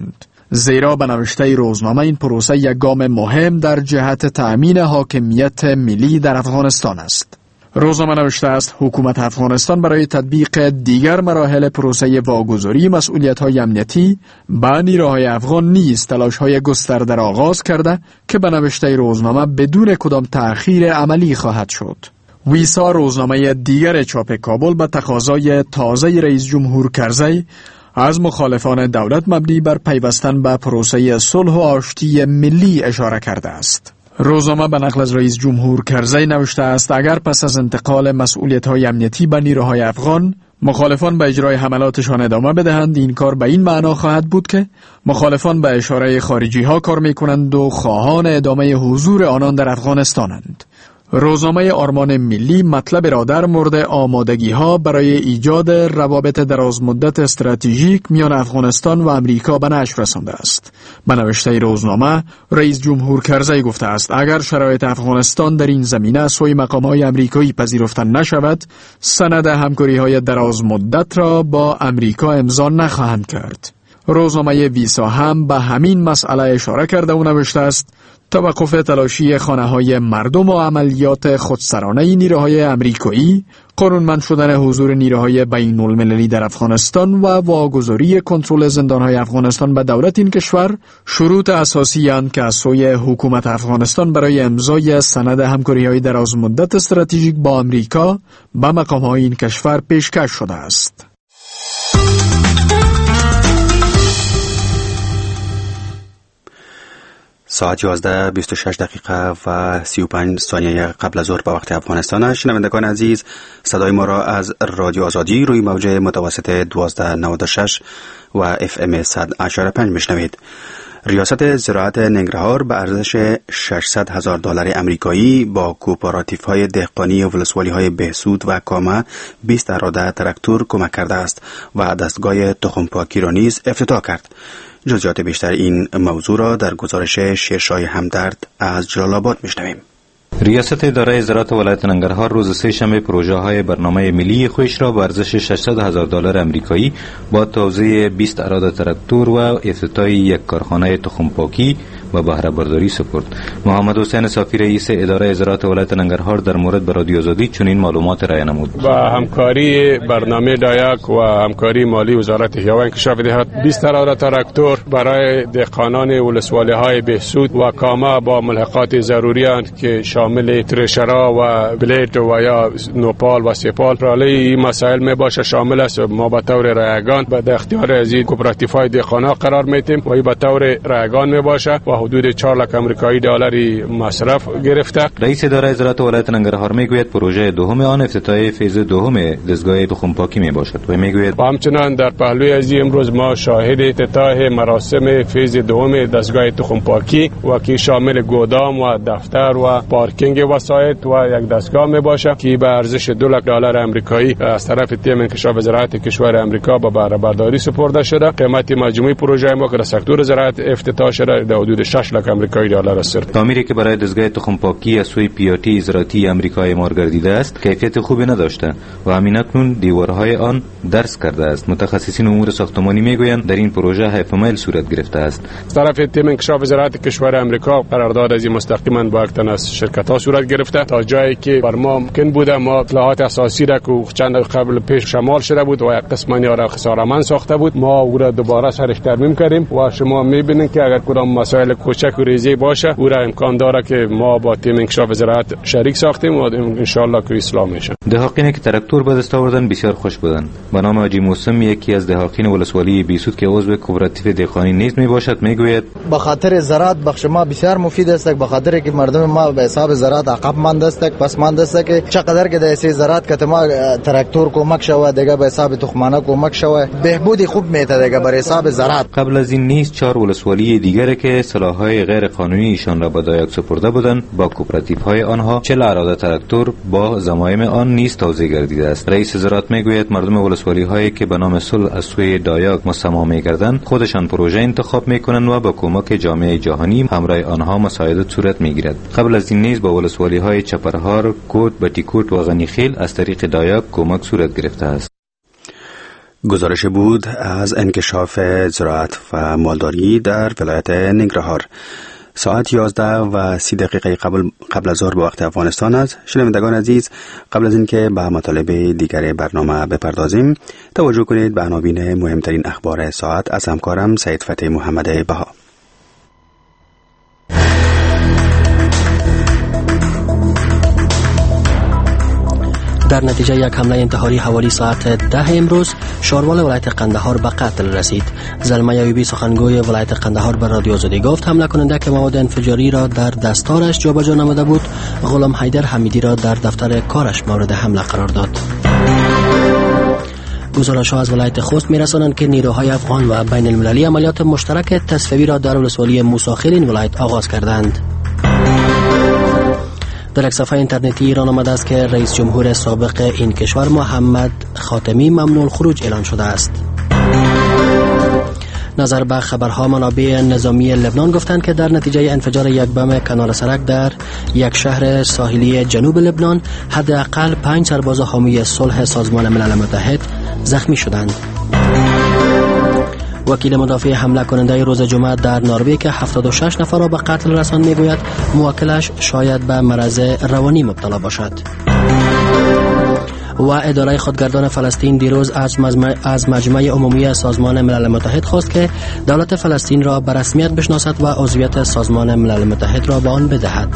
D: زیرا به نوشته روزنامه این پروسه یک گام مهم در جهت تأمین حاکمیت ملی در افغانستان است. روزنامه نوشته است حکومت افغانستان برای تطبیق دیگر مراحل پروسه واگذاری مسئولیت‌های امنیتی به نیروهای افغان نیز تلاش‌های گسترده را آغاز کرده که به نوشته روزنامه بدون کدام تأخیر عملی خواهد شد. ویسا روزنامه دیگر چاپ کابل به تقاضای تازه رئیس جمهور کرزی از مخالفان دولت مبنی بر پیوستن به پروسه صلح و آشتی ملی اشاره کرده است. روزنامه به نقل از رئیس جمهور کرزی نوشته است اگر پس از انتقال مسئولیت‌های امنیتی به نیروهای افغان مخالفان به اجرای حملاتشان ادامه بدهند، این کار به این معنا خواهد بود که مخالفان به اشاره خارجی ها کار می‌کنند و خواهان ادامه حضور آنان در افغانستانند. روزنامه آرمان ملی مطلب را در مورد آمادگی ها برای ایجاد روابط درازمدت استراتژیک میان افغانستان و امریکا به نشر رسانده است. به نوشته روزنامه رئیس جمهور کرزی گفته است اگر شرایط افغانستان در این زمینه سوی مقام های امریکایی پذیرفته نشود، سند همکاری های درازمدت را با امریکا امضا نخواهند کرد. روزنامه ویسا هم به همین مسئله اشاره کرده و نوشته است توقف تلاشی خانه‌های مردم و عملیات خودسرانه نیروهای امریکایی، قانونمند شدن حضور نیروهای بین المللی در افغانستان و واگذاری کنترل زندان‌های افغانستان به دولت این کشور شروط اساسی اند که از سوی حکومت افغانستان برای امضای سند همکاری‌های درازمدت استراتژیک با امریکا به مقام‌های این کشور پیشکش شده است.
A: ساعت یازده و بیست و شش دقیقه و سی و پنج ثانیه قبل از ظهر به وقت افغانستان. شنوندگان عزیز، صدای ما را از رادیو آزادی روی موج متوسط دوازده نود و شش و اف ام صد و پنج میشنوید. ریاست زراعت ننگرهار به ارزش ششصد هزار دلار امریکایی با کوپراتیف های دهقانی ولسوالی های بهسود و کامه بیست اراده تراکتور کمک کرده است و دستگاه تخم پاکی را نیز افتتاح کرد. جزئیات بیشتر این موضوع را در گزارش شیرشاه همدرد از جلال آباد میشنویم.
O: ریاست اداره زراعت ولایت ننگرهار روز سه‌شنبه پروژه های برنامه ملی خودش را با ارزش ششصد هزار دلار امریکایی با توزیع بیست اراده تراکتور و افتتاح یک کارخانه تخم پاکی و بهره برداری سپرد. محمد حسین صافی رئیس اداره زراعت ولایت ننگرهار در مورد به رادیو آزادی چنین معلومات را نمود.
L: با همکاری برنامه دایاک و همکاری مالی وزارت احیا و انکشاف دهات بیست اراده تراکتور برای دهقانان ولسوالی های بهسود و کامه با ملحقات ضروری اند که شامل ترشرا و بلید و یا نوپال و سپال رالی این مسائل می باشه شامل است. ما به طور رایگان به اختیار از این کوپراتیف های دهقانا قرار میتیم و به طور رایگان می باشه و حدود چهار لک امریکایی دلاری مصرف گرفته.
O: رئیس اداره زراعت ولایت ننگرهار میگوید پروژه دوم آن افتتاح فیز دوم دستگاه تخم پاکی می باشد و میگوید
L: و همچنان در پهلوی از امروز ما شاهد افتتاح مراسم فیز دوم دستگاه تخم پاکی و که شامل گودام و دفتر و پارکینگ وسایط و یک دستگاه می باشه که به ارزش دو لک دلار امریکایی از طرف تیم انکشاف زراعت کشور امریکا به بهره برداری سپرده شده. قیمت مجموعی پروژه ما که در سکتور زراعت افتتاح شده در حدود شش لک امریکایی دلار است.
O: تعمیری که برای دستگاه تخم پاکی از سوی پیاتی زراعتی امریکا اعمار گردیده است کیفیت خوبی نداشته و همین اکنون دیوارهای آن درس کرده است. متخصصین امور ساختمانی میگویند در این پروژه هفت مایل صورت گرفته است.
L: از طرف تیم انکشاف زراعت کشور امریکا قرارداد از مستقیما با یک تن از شرکت ها صورت گرفته تا جایی که بر ما ممکن بوده ما اطلاعات اساسی را که چند قبل پیش شمال شده بود و یک قسمانی را خساره‌مند ساخته بود ما او را دوباره سرش ترمیم کردیم و شما میبینید که اگر کدام مسائل کوچک و ریزی باشه او را امکان داره که ما با تیم انکشاف زراعت شریک ساختیم و ان شاء الله که اصلاح میشه.
O: دهقانی که تراکتور به دست آوردن بسیار خوش بودند. به نام حاجی موسم یکی از دهقان ولسوالی بیسود که عضو کوپراتیو دهقانی نیز میباشد میگوید
P: به خاطر زراعت بخش ما بسیار مفید است، به خاطر که مردم ما به حساب زراعت عقب مانده است، پس مانده است که چقدر که در زراعت که ما تراکتور کمک شوه دیگه به حساب تخمانه کمک شوه بهبودی خوب میته دیگه بر حساب زراعت.
O: قبل از این نیز چهار ولسوالی دیگر که سلاح‌های غیر قانونی ایشان را به دایاک سپرده بودند با کوپراتیوهای آنها چهل اراده تراکتور با ضمایم آن نیز توزیع گردیده است. رئیس زراعت میگوید مردم ولسوالی هایی که به نام صلح از سوی دایاک مستمع می‌گردند خودشان پروژه انتخاب میکنند و با کمک جامعه جهانی همراه آنها مساعدت صورت میگیرد. قبل از این نیز با ولسوالی های چپرهار، کوت، بتیکوت و غنیخیل از طریق دایاک کمک صورت گرفته است.
A: گزارش بود از انکشاف زراعت و مالداری در ولایت ننگرهار. ساعت یازده و سی دقیقه قبل قبل از ظهر به وقت افغانستان است. شنوندگان عزیز، قبل از اینکه به مطالب دیگر برنامه بپردازیم، توجه کنید به عناوین مهمترین اخبار ساعت از همکارم سید فتح محمد بها.
B: در نتیجه یک حمله انتحاری حوالی ساعت ده امروز شاروال ولایت قندهار به قتل رسید. زلمه ایوبی سخنگوی ولایت قندهار به رادیو آزادی گفت حمله کننده که مواد انفجاری را در دستارش جابجا نموده بود، غلام حیدر حمیدی را در دفتر کارش مورد حمله قرار داد. گزارش‌ها از ولایت خوست می‌رسانند که نیروهای افغان و بین المللی عملیات مشترک تصفیه‌ای را در ولسوالی موسی این ولایت آغاز کردند. در یک صفحه اینترنتی ایران آمده است که رئیس جمهور سابق این کشور محمد خاتمی ممنوع الخروج اعلان شده است. نظر به خبرها منابع نظامی لبنان گفتند که در نتیجه انفجار یک بم کانال سرک در یک شهر ساحلی جنوب لبنان حداقل پنج سرباز حامی صلح سازمان ملل متحد زخمی شدند. وکیل مدافع حمله کننده روز جمعه در نروژ که هفتاد و شش نفر را به قتل رساند میگوید موکلش شاید به مرض روانی مبتلا باشد. و اداره خودگردان فلسطین دیروز از مجمع, از مجمع عمومی سازمان ملل متحد خواست که دولت فلسطین را به رسمیت بشناسد و عضویت سازمان ملل متحد را به آن بدهد.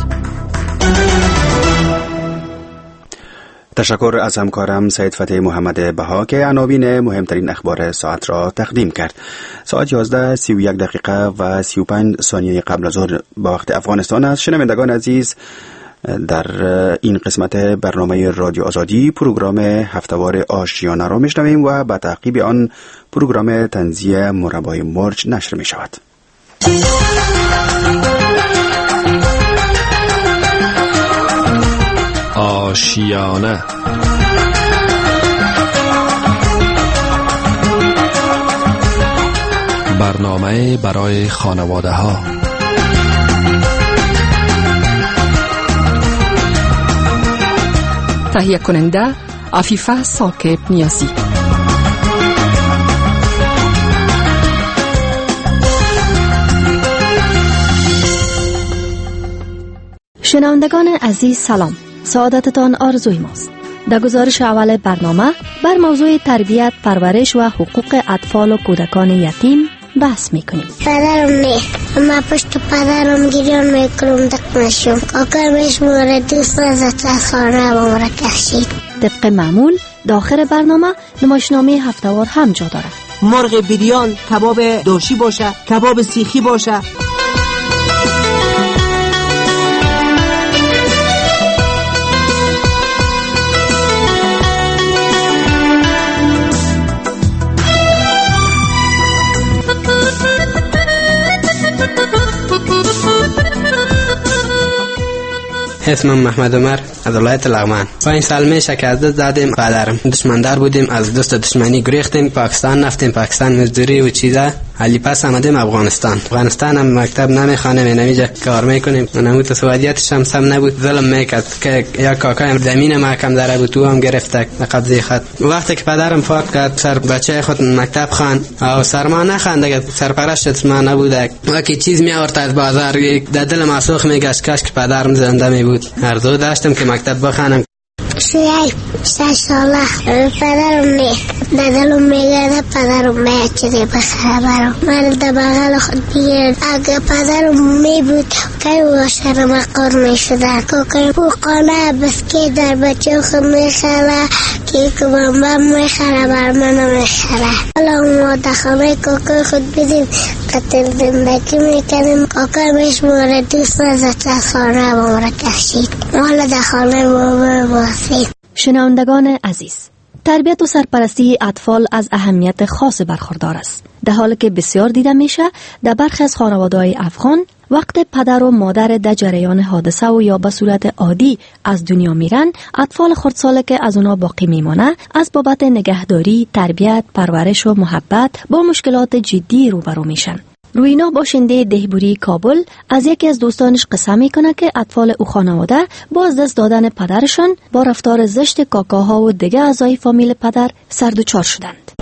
A: تشکر از همکارم سید فتح محمد بها که عناوین مهمترین اخبار ساعت را تقدیم کرد. ساعت یازده سی و یک دقیقه و سی و پنج ثانیه قبل از ظهر به وقت افغانستان است. شنوندگان عزیز، در این قسمت برنامه رادیو آزادی پروگرام هفتهوار آشیانه را میشنویم و به تعقیب آن پروگرام طنزی مربای مرج نشر می شود.
Q: آشیانه برنامه برای خانواده ها.
R: تهیه کننده عفیفه ساکب نیازی.
S: شنوندگان عزیز سلام، سعادتتان آرزوی ماست. در گزارش اول برنامه بر موضوع تربیت، پرورش و حقوق اطفال و کودکان یتیم بحث میکنیم.
T: پدرم نه، اما پشت پدرم گریان میکنم دق نشم. کاکرمش مورد دوست ازت از خانه با مرا کشید.
S: طبق معمول داخل برنامه نمایشنامه هفتهوار هم جا داره.
U: مرغ بریان، کباب داشی باشه، کباب سیخی باشه.
V: اسمم محمد عمر از ولایت لغمان. پنج سال میشه که از دست دادیم پدرم. دشمندار بودیم، از دست دشمنی گریختیم، پاکستان رفتیم، پاکستان مزدوری و چیزا. علی پس آمدیم افغانستان. افغانستان هم مکتب نمیخوانیم، نمیجا کار میکنیم. نموت سوادیاتش هم سم نبود، ظلم میکرد که یا کاکایم زمین ما کم داره بود، تو هم گرفته قبضه خود. وقتی که پدرم فوت کرد، سر بچه خود مکتب خوان او سر ما نخواند، دیگه سرپرستش ما نبوده. وقتی چیز می آورد از بازار، در دل مسوخ میگشت کاش که پدرم زنده می بود. ارزو داشتم که مکتب بخوانم.
T: شیعی شش ساله پدرم نه دادلم میگه پدرم میاد چیزی بخره برام. من در بغل خود بیرد اگه پدرم می بود که او شرم قر می شده که او قانه بسکی در بچه خود می خره که کبام می خره بر منو می خره. حالا ما دخانه کاکای خود بیدیم قتل زندگی می کنیم. کاکای میش مورد دوست نزد از خانه با مرا کشید. حالا دخانه بابا باسی.
S: شنوندگان عزیز، تربیت و سرپرستی اطفال از اهمیت خاص برخوردار است، در حالی که بسیار دیده میشه در برخی از خانواده‌های افغان وقت پدر و مادر در جریان حادثه و یا به صورت عادی از دنیا میرن، اطفال خردساله که از اونا باقی میمانه از بابت نگهداری، تربیت، پرورش و محبت با مشکلات جدی روبرو میشن. روینا باشنده دهبوری کابل از یکی از دوستانش قصه میکنه که اطفال او خانواده با از دست دادن پدرشان با رفتار زشت کاکاها و دیگه اعضای فامیل پدر سردوچار شدند.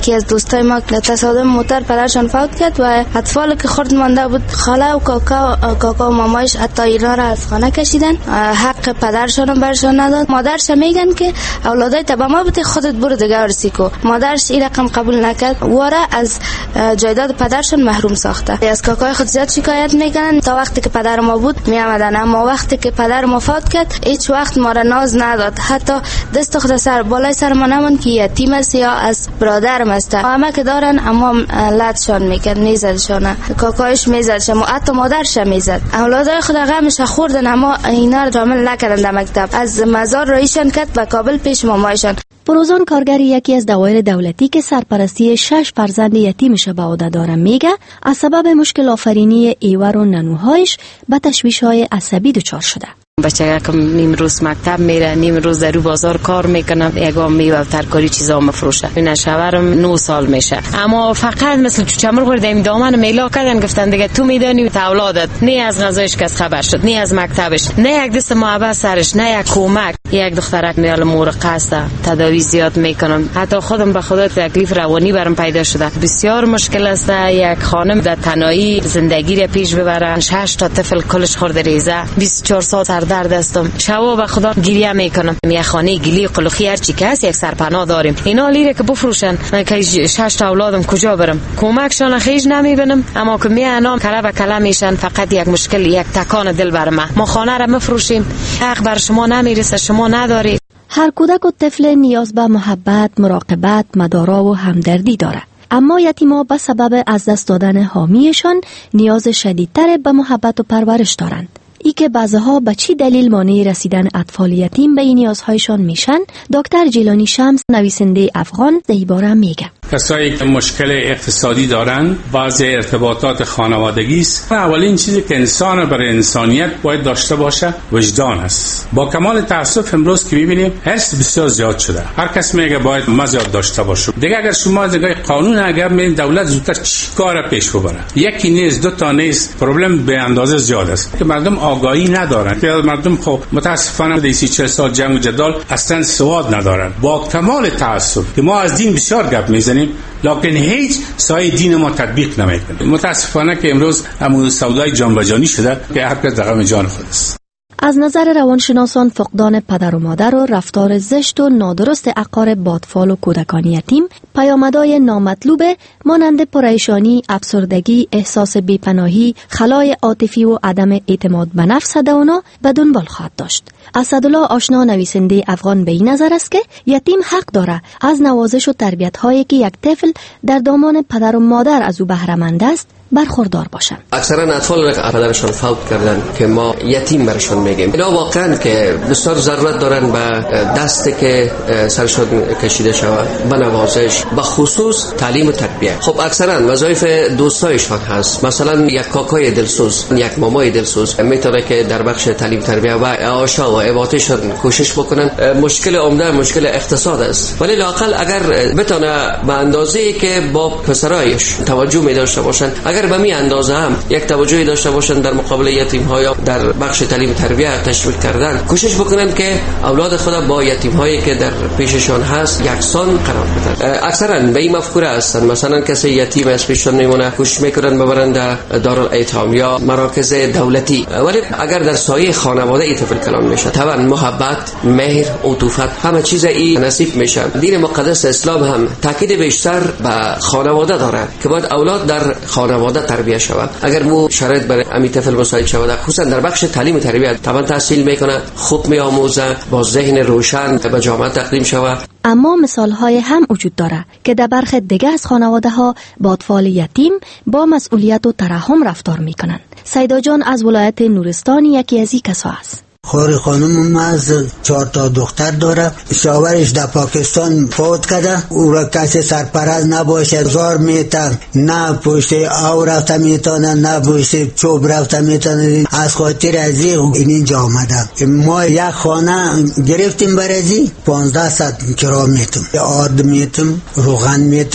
C: که از دوستای ما تصادم موتور پدرشان فوت کرد و اطفال که خرد مانده بود خاله و کاکا کاکا و مامایش حتی اینا را از خانه کشیدن، حق پدرشان برشان نداد. مادرش میگن که اولادای تبا ما بده خودت برو دیگه ارسی کو. مادرش این رقم قبول نکرد و را از جایداد پدرشان محروم ساخته. از کاکای خود زیاد شکایت میکنن تا وقتی که پدر ما بود می آمدن، اما وقتی که پدر ما فوت کرد هیچ وقت ما را ناز نداد. حتی دست خود سر بالای سر ما نمون که یتیم است یا از برادرم است. همه که دارن اما لطشان میکرد، میزدشان، کاکایش میزدشان، حتی مادرش میزد. اولادای خود غمش خوردن اما اینا را عمل نکردن در مکتب. از مزار رایشان کرد به کابل پیش مامایشان.
S: فروزان کارگر یکی از دوایر دولتی که سرپرستی شش فرزند یتیمش به عهده داره میگه از سبب مشکل آفرینی ایور و ننوهایش به تشویش‌های عصبی دچار شده.
E: بچه که نیم روز مکتب میره، نیم روز در بازار کار میکنه، یگام میوه و ترکاری چیزا مفروشه. این شوهرم نه سال میشه، اما فقط مثل چمر خورده این دامن میلا کردن، گفتن دیگه تو میدونی تا اولادت نه از غذایش کس خبر شد، نه از مکتبش، نه یک دست محبت سرش، نه یک کمک. یک دخترک میال مورقه است، تداوی زیاد میکنم. حتی خودم به خدا تکلیف روانی برام پیدا شده. بسیار مشکل است یک خانم در تنهایی زندگی را پیش ببره. شش تا طفل کلش خورده ریزه، بیست و چهار سال سر درد هستم. شبا به خدا گریه میکنم. یک خانه گلی قلوخی هر چی که هست یک سرپناه داریم. اینا لیره که بفروشن، من که شش تا اولادم کجا برم؟ کمکشان خیج نمیبینم، اما که میانم کلا به کلا میشن. فقط یک مشکل، یک تکان دل بر ما. ما خانه را مفروشیم، حق بر شما نمیرسه، شما نداری.
S: هر کودک و طفل نیاز به محبت، مراقبت، مدارا و همدردی داره. اما یتیما به سبب از دست دادن حامیشان نیاز شدیدتر به محبت و پرورش دارند. ای که بعضها به چی دلیل مانع رسیدن اطفال یتیم به این نیازهایشان میشن، دکتر جیلانی شمس نویسنده افغان در این باره میگه.
W: کسایی که مشکل اقتصادی دارن، بعض ارتباطات خانوادگی است. اولین چیزی که انسان برای انسانیت باید داشته باشه وجدان است. با کمال تاسف امروز که میبینیم حرص بسیار زیاد شده. هر کس میگه باید ما زیاد داشته باشیم. دیگه اگر شما دیگه قانون اگر میگه دولت زودتر چیکار پیش ببره، یکی نیست، دو تا نیست، پروبلم به اندازه زیاد است که مردم آگاهی ندارن. که مردم خب متاسفانه در سی چهل سال جنگ و جدال اصلا سواد ندارن. با کمال تاسف که ما از دین بسیار گپ میزنیم، لکن هیچ سایه دین ما تطبیق نمیکنه. متاسفانه که امروز همون سودای جان به جانی شده که هر کس رقم جان خود است.
S: از نظر روانشناسان فقدان پدر و مادر و رفتار زشت و نادرست اقارب با اطفال و کودکان یتیم پیامدهای نامطلوب مانند پریشانی، افسردگی، احساس بی‌پناهی، خلای عاطفی و عدم اعتماد به نفس دوانا به دنبال خواهد داشت. اسدالله آشنا نویسنده افغان به این نظر است که یتیم حق داره از نوازش و تربیت هایی که یک طفل در دامان پدر و مادر از او بهره مند است برخوردار باشند.
X: اکثرا اطفال را که پدرشان فوت کردن که ما یتیم برشان میگیم، اینا واقعا که بسیار ضرورت دارن به دستی که سرشان کشیده شود، به نوازش، به خصوص تعلیم و تربیت. خب اکثرا وظایف دوستایشان هست. مثلا یک کاکای دلسوز، یک مامای دلسوز میتونه که در بخش تعلیم تربیت و آشا و عبادتشان کوشش بکنن. مشکل عمده مشکل اقتصاد است، ولی لااقل اگر بتونه به اندازه‌ای که با پسرایش توجه می داشته باشن، اگر به می اندازه هم یک توجهی داشته باشن در مقابل یتیم ها یا در بخش تعلیم تربیت تشویق کردن، کوشش بکنن که اولاد خود با یتیم هایی که در پیششان هست یکسان قرار بدن. اکثرا به این مفکوره هستن، مثلا کسی یتیم از پیششون میمونه، کوشش میکنن ببرن در دارالایتام یا مراکز دولتی، ولی اگر در سایه خانواده ای طفل کلان میشه، طبعا محبت، مهر، عطوفت، همه چیز این نصیب میشه. دین مقدس اسلام هم تاکید بیشتر به خانواده داره که باید اولاد در خانواده تربیت شود. اگر مو شرایط برای امی طفل مساعد شود، خصوصا در بخش تعلیم تربیت، طبعا تحصیل میکنه، خوب میآموزه، با ذهن روشن به جامعه تقدیم شود.
S: اما مثال‌های هم وجود داره که در برخی دیگه از خانواده‌ها با اطفال یتیم با مسئولیت و ترحم رفتار میکنن. سیدا جان از ولایت نورستان یکی از این کسا است.
Y: خوری خانم از چهار تا دختر داره، شوهرش در پاکستان فوت کرده، او را کسی سرپرست نباشه، زار میتن، نه پشت آو رفته میتونه، نه پشت چوب رفته میتونه. از خاطر از این اینجا آمده. ما یک خانه گرفتیم برازی، پانزده صد کرا میتم، آرد میتم، روغن میتم،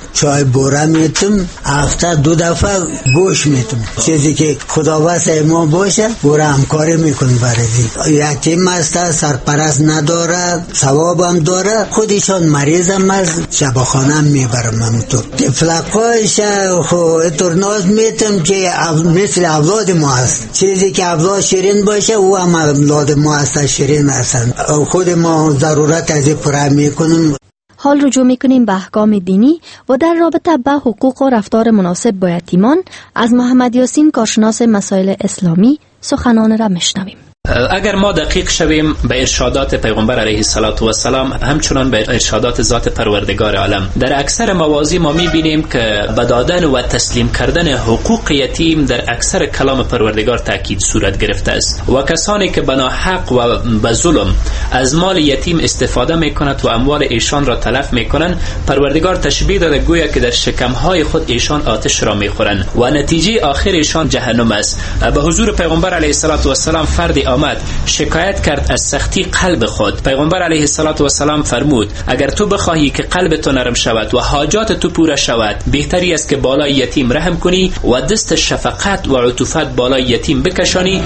Y: چای بوره میتم، هفته دو دفعه گوش میتم. چیزی که خداوند ما باشه بوره همکاری میکنه برای یتیم است، سرپرست نداره، ثواب هم داره، خودشان مریض هم از شبخانه میبرم. همونطور فلقایش خو ترناز میتم که مثل اولاد ما است. چیزی که اولاد شیرین باشه او هم اولاد ما است، شیرین هستن. خود ما ضرورت از پره میکنیم.
S: حال رجوع میکنیم به احکام دینی و در رابطه به حقوق و رفتار مناسب با یتیمان از محمد یاسین کارشناس مسائل اسلامی سخنان را میشنویم.
F: اگر ما دقیق شویم به ارشادات پیغمبر علیه السلام همچنان به ارشادات ذات پروردگار عالم، در اکثر مواضع ما میبینیم که به دادن و تسلیم کردن حقوق یتیم در اکثر کلام پروردگار تاکید صورت گرفته است و کسانی که بنا حق و به ظلم از مال یتیم استفاده میکنند و اموال ایشان را تلف میکنند، پروردگار تشبیه داده گویا که در شکمهای خود ایشان آتش را میخورند و نتیجه آخر ایشان جهنم است. به حضور پیغمبر علیه السلام فردی آمد شکایت کرد از سختی قلب خود. پیغمبر علیه السلام فرمود اگر تو بخواهی که قلب تو نرم شود و حاجات تو پوره شود، بهتری است که بالای یتیم رحم کنی و دست شفقت و عطوفت بالای یتیم بکشانی.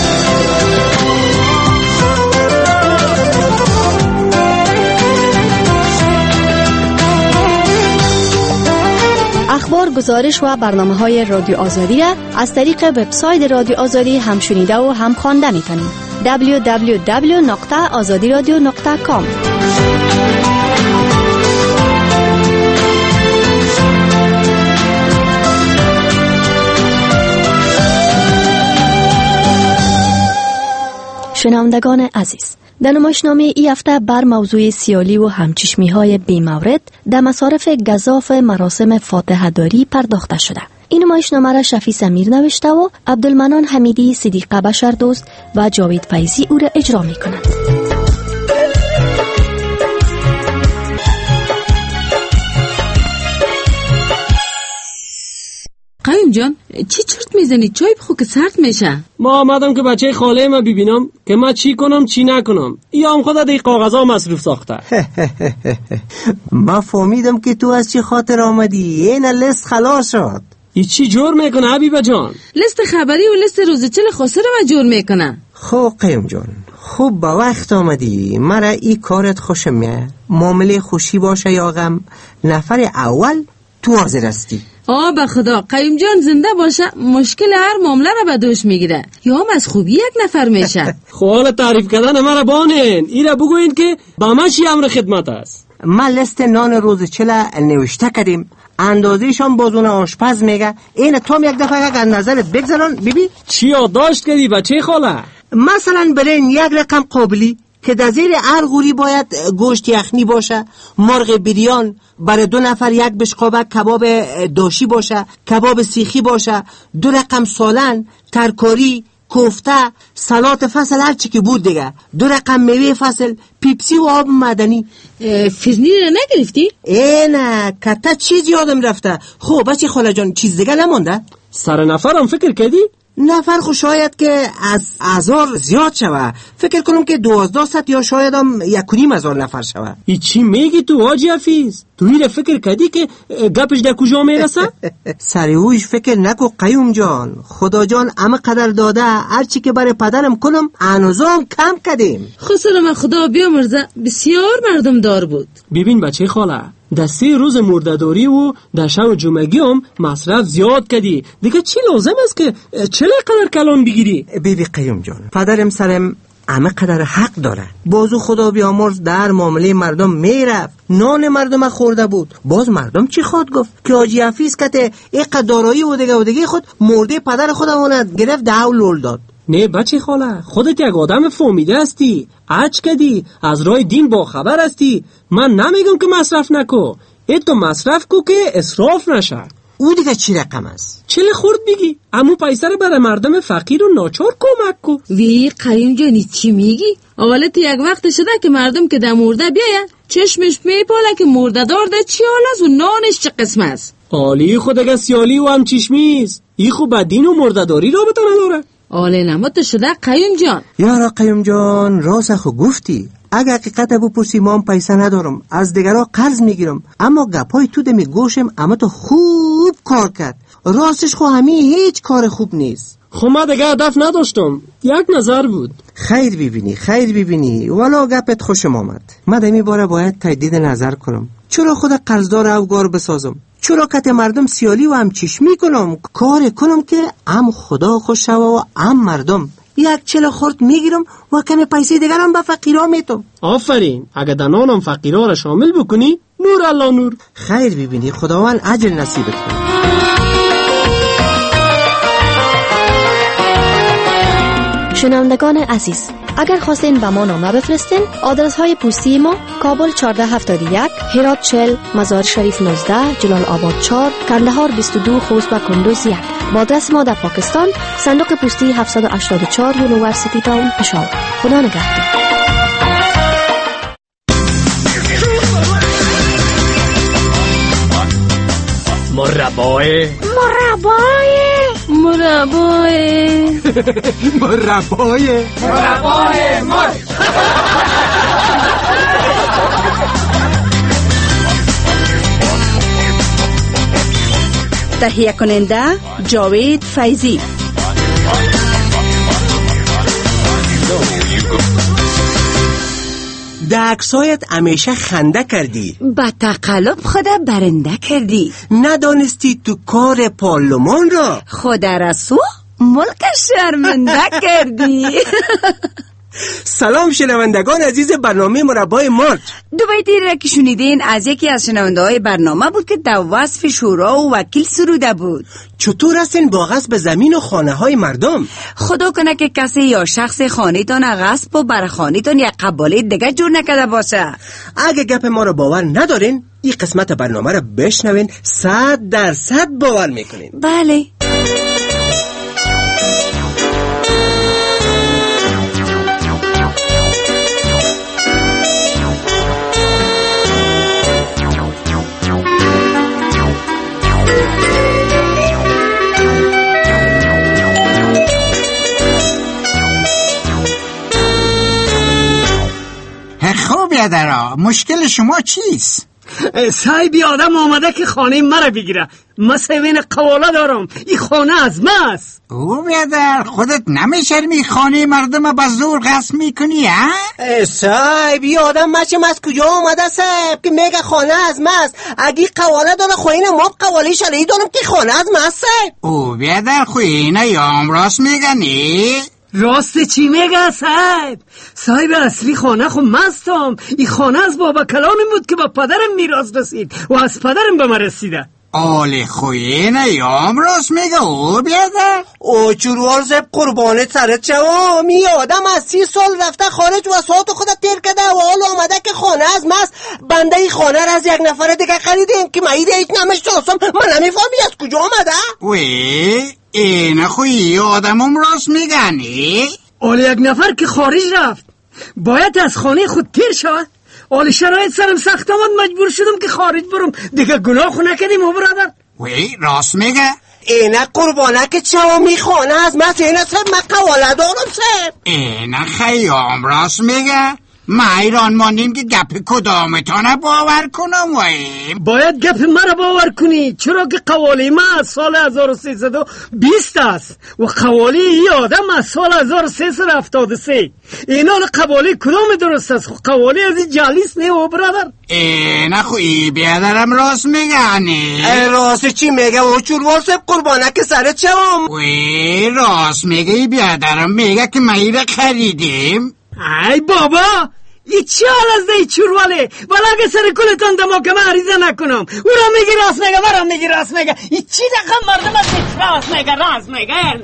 S: اخبار، گزارش و برنامه‌های رادیو آزادی را از طریق وبسایت رادیو آزادی هم شنیده و هم خوانده می‌تونید. دبلیو دبلیو دبلیو نقطه آزادی رادیو نقطه کام. شنوندگان عزیز، در نمایشنامه ای هفته بر موضوع سیالی و همچشمی های بی‌مورد در مصارف گزاف مراسم فاتحه داری پرداخته شده. این نمایشنامه را شفیع سمیر نوشته و عبدالمنان حمیدی، صدیقه بشردوست و جاوید فیضی او را اجرا می کنند.
E: قایم جان، چی چرت میزنی؟ چای بخو که سرد میشه.
G: ما آمدم که بچه خاله ما ببینم که ما چی کنم چی نکنم. یا هم خدا دی کاغذا مصروف ساخته.
U: ما فهمیدم که تو از چی خاطر آمدی. این لیست خلاص شد.
G: ای چی جور میکنه حبیبه جان؟
E: لیست خبری و لیست روزچل خاصه رو ما جور میکنه.
U: خب قایم جان، خوب با وقت آمدی. مرا این کارت خوشم میاد. معامله خوشی باشه یا غم، نفر اول تو حاضر هستی.
E: آه به خدا، قایم جان زنده باشه مشکل هر معامله را به دوش میگیره یا هم از خوبی یک نفر میشه.
G: خواهل تعریف کردن مرا بانین ای را بگوین که با ما چی امر خدمت است.
U: ما لیست نان روز چله نوشته کردیم، اندازهشان بازون آشپز میگه. این تو یک دفعه از نظرت بگذارن ببین
G: چی یادداشت کردی بچه خاله.
U: مثلا برای یک رقم قابلی که در زیر هر غوری باید گوشت یخنی باشه، مرغ بریان برای دو نفر یک بشقابک کباب داشی باشه، کباب سیخی باشه، دو رقم سالن، ترکاری، کوفته، سالات فصل هر چی که بود دیگه، دو رقم میوه فصل، پیپسی و آب معدنی.
E: فیزنی رو نگرفتی؟
U: ای نه کتا چیز یادم رفته. خب بچه خاله جان چیز دیگه نمونده؟
G: سر نفرم فکر کردی؟
U: نفر خو شاید که از هزار زیاد شوه. فکر کنم که دوازده ست یا شاید هم یک و نیم هزار نفر شوه.
G: ای چی میگی تو حاجی حفیظ؟ تو این فکر کردی که گپش در کجا میرسه؟
U: سری اوش فکر نکو قیوم جان. خدا جان همه قدر داده، هرچی که برای پدرم کنم انوزام کم کردیم.
E: خسر من خدا بیامرزه بسیار مردم دار بود.
G: ببین بچه خاله، در سه روز مرده‌داری و در شب جمعگی هم مصرف زیاد کردی دیگه. چی لازم است که چله قدر کلان بگیری؟
U: بیبی قیوم جان، پدرم سرم همه قدر حق داره. بازو خدا بیامرز در معامله مردم میرفت، نان مردم خورده بود. باز مردم چی خواد گفت که حاجی حفیظ کته ایقا دارایی و دیگه و دیگه خود مرده پدر خودموند گرفت دهو لول داد.
G: نه بچه خاله، خودت یک آدم فهمیده هستی، اچ کدی، از راه دین با خبر هستی. من نمیگم که مصرف نکو، ای تو مصرف کو که اسراف نشه.
U: او دیگه چی رقم است؟
G: چله خورد بگی، امو پیسر برای مردم فقیر و ناچار کمک کو.
E: وی قیم جانی چی میگی؟ اولت یک وقت شده که مردم که در مرده بیاین چشمش میپاله که مرده دار ده چی حال است و نانش چه قسم است.
G: آلی خود اگه سیالی و هم چشمیست، ای خوب دین و مرده داری رابطه نداره.
E: آله نمات شده قیم جان.
U: یارا قیم جان راست خو گفتی، اگه حقیقت بپرسی ما هم پیسه ندارم، از دیگرها قرض میگیرم، اما گپای تو دمی گوشم اما تو خوب کار کرد. راستش خو همین هیچ کار خوب نیست.
G: خب ما دیگه هدف نداشتم، یک نظر بود.
U: خیر ببینی خیر ببینی والا گپت خوشم آمد. من دمی باره باید تجدید نظر کنم. چرا خود قرضدار افگار بسازم؟ چرا کت مردم سیالی و هم چشمی کنم؟ کار کنم که هم خدا خوش شوه و هم مردم. یک چلا خورد میگیرم و کمی پیسه دیگرم به فقیرها میتم.
G: آفرین، اگه دنانم فقیرها را شامل بکنی نور الله نور.
U: خیر ببینی خداوند اجر نصیبت کنه.
S: شنوندگان عزیز، اگر خواستین به ما نامه بفرستین، آدرس های پستی ما: کابل چهارده هفتاد و یک، هرات چهل، مزار شریف نوزده، جلال آباد چهار، کندهار بیست و دو، خوست و کندوز یک. با آدرس ما در پاکستان: صندوق پستی هفتصد و هشتاد و چهار، یونیورسیتی تاون، پشاور. خدا نگهدار.
G: مربای
E: مربای مربای
U: مربای
G: مربای مر
H: تهیه کننده جاوید فیضی.
U: در عکسایت همیشه خنده کردی،
H: با تقلب خدا برنده کردی.
U: ندانستی تو کار پارلمان را
H: خدا رسو ملک شرمنده کردی.
U: سلام شنوندگان عزیز برنامه مربای مارچ.
H: دو بیتی را که شنیدین از یکی از شنونده های برنامه بود که در وصف شورا و وکیل سروده بود.
U: چطور هستین با غصب زمین و خانه های مردم؟
H: خدا کنه که کسی یا شخص خانه تان غصب و بر خانه تان یا قباله دیگه جور نکده باشه.
U: اگه گپ ما را باور ندارین، این قسمت برنامه را بشنوین، صد درصد باور میکنین.
H: بله.
I: خوب یادرا، مشکل شما چیست؟
G: صاحبی آدم آمده که خانه مرا بگیره. من سوین قواله دارم، این خانه از ماست.
I: او بیادر، خودت نمیشرمی خانه مردم با زور غصب میکنی ها؟
U: صاحبی آدم مچم از کجا آمده صاحب که میگه خانه از ماست؟ اگه قواله داره خوین ما قواله شرعی دارم که خانه از ماست صاحب.
I: او بیادر خوین یام راست میگنی؟
G: راست چی میگه صاحب؟ صاحب اصلی خانه خو مستم. این خانه از بابا کلامی بود که با پدرم میراث رسید و از پدرم به من رسیده.
I: آلی خوینه یام راست میگه او بیاده؟
U: او چروار زب قربانت سرت شوام. می آدم از سی سال رفته خارج و ساعت خودت تیر کرده و حال آمده که خانه از ماست. بنده این خانه را از یک نفر دیگه خریدیم که مایده هیچ نمیشناسم. من نمیفهمی از کجا آمده؟
I: وی این خوی آدمم راست میگنی؟
G: آلی یک نفر که خارج رفت باید از خانه خود تیر شود. آلی شرایط سرم سخت آمد مجبور شدم که خارج برم. دیگه گناه خو نکردیم او برادر.
I: وی راست میگه؟
U: اینه قربانه که چوا میخوانه از مست اینه سر من قواله دارم سر.
I: اینه خیام راست میگه؟ ما ایران ماندیم که گپ کدامتانه باور کنم. وی
G: باید گپ مرا باور کنی، چرا که قوالی ما از سال هزار و سیصد و بیست است و قوالی ای آدم از سال هزار و سیصد و هفتاد و سه. اینا قوالی کدام درست است؟ قوالی از این جالیس نه و برادر.
I: اینه خوی بیادرم راست میگه نی؟
U: راست چی میگه و چروار سب قربانه که سرت شوام.
I: وی راست میگه بیادرم میگه که ما ایره خریدیم.
G: ای بابا ای چی حال از ده چورواله؟ ولی اگه سر کلتان دما که من عریضه نکنم او را میگی راست میگه من را میگی راست میگه. ای چی دقیقا مردم از راست میگه راست میگه.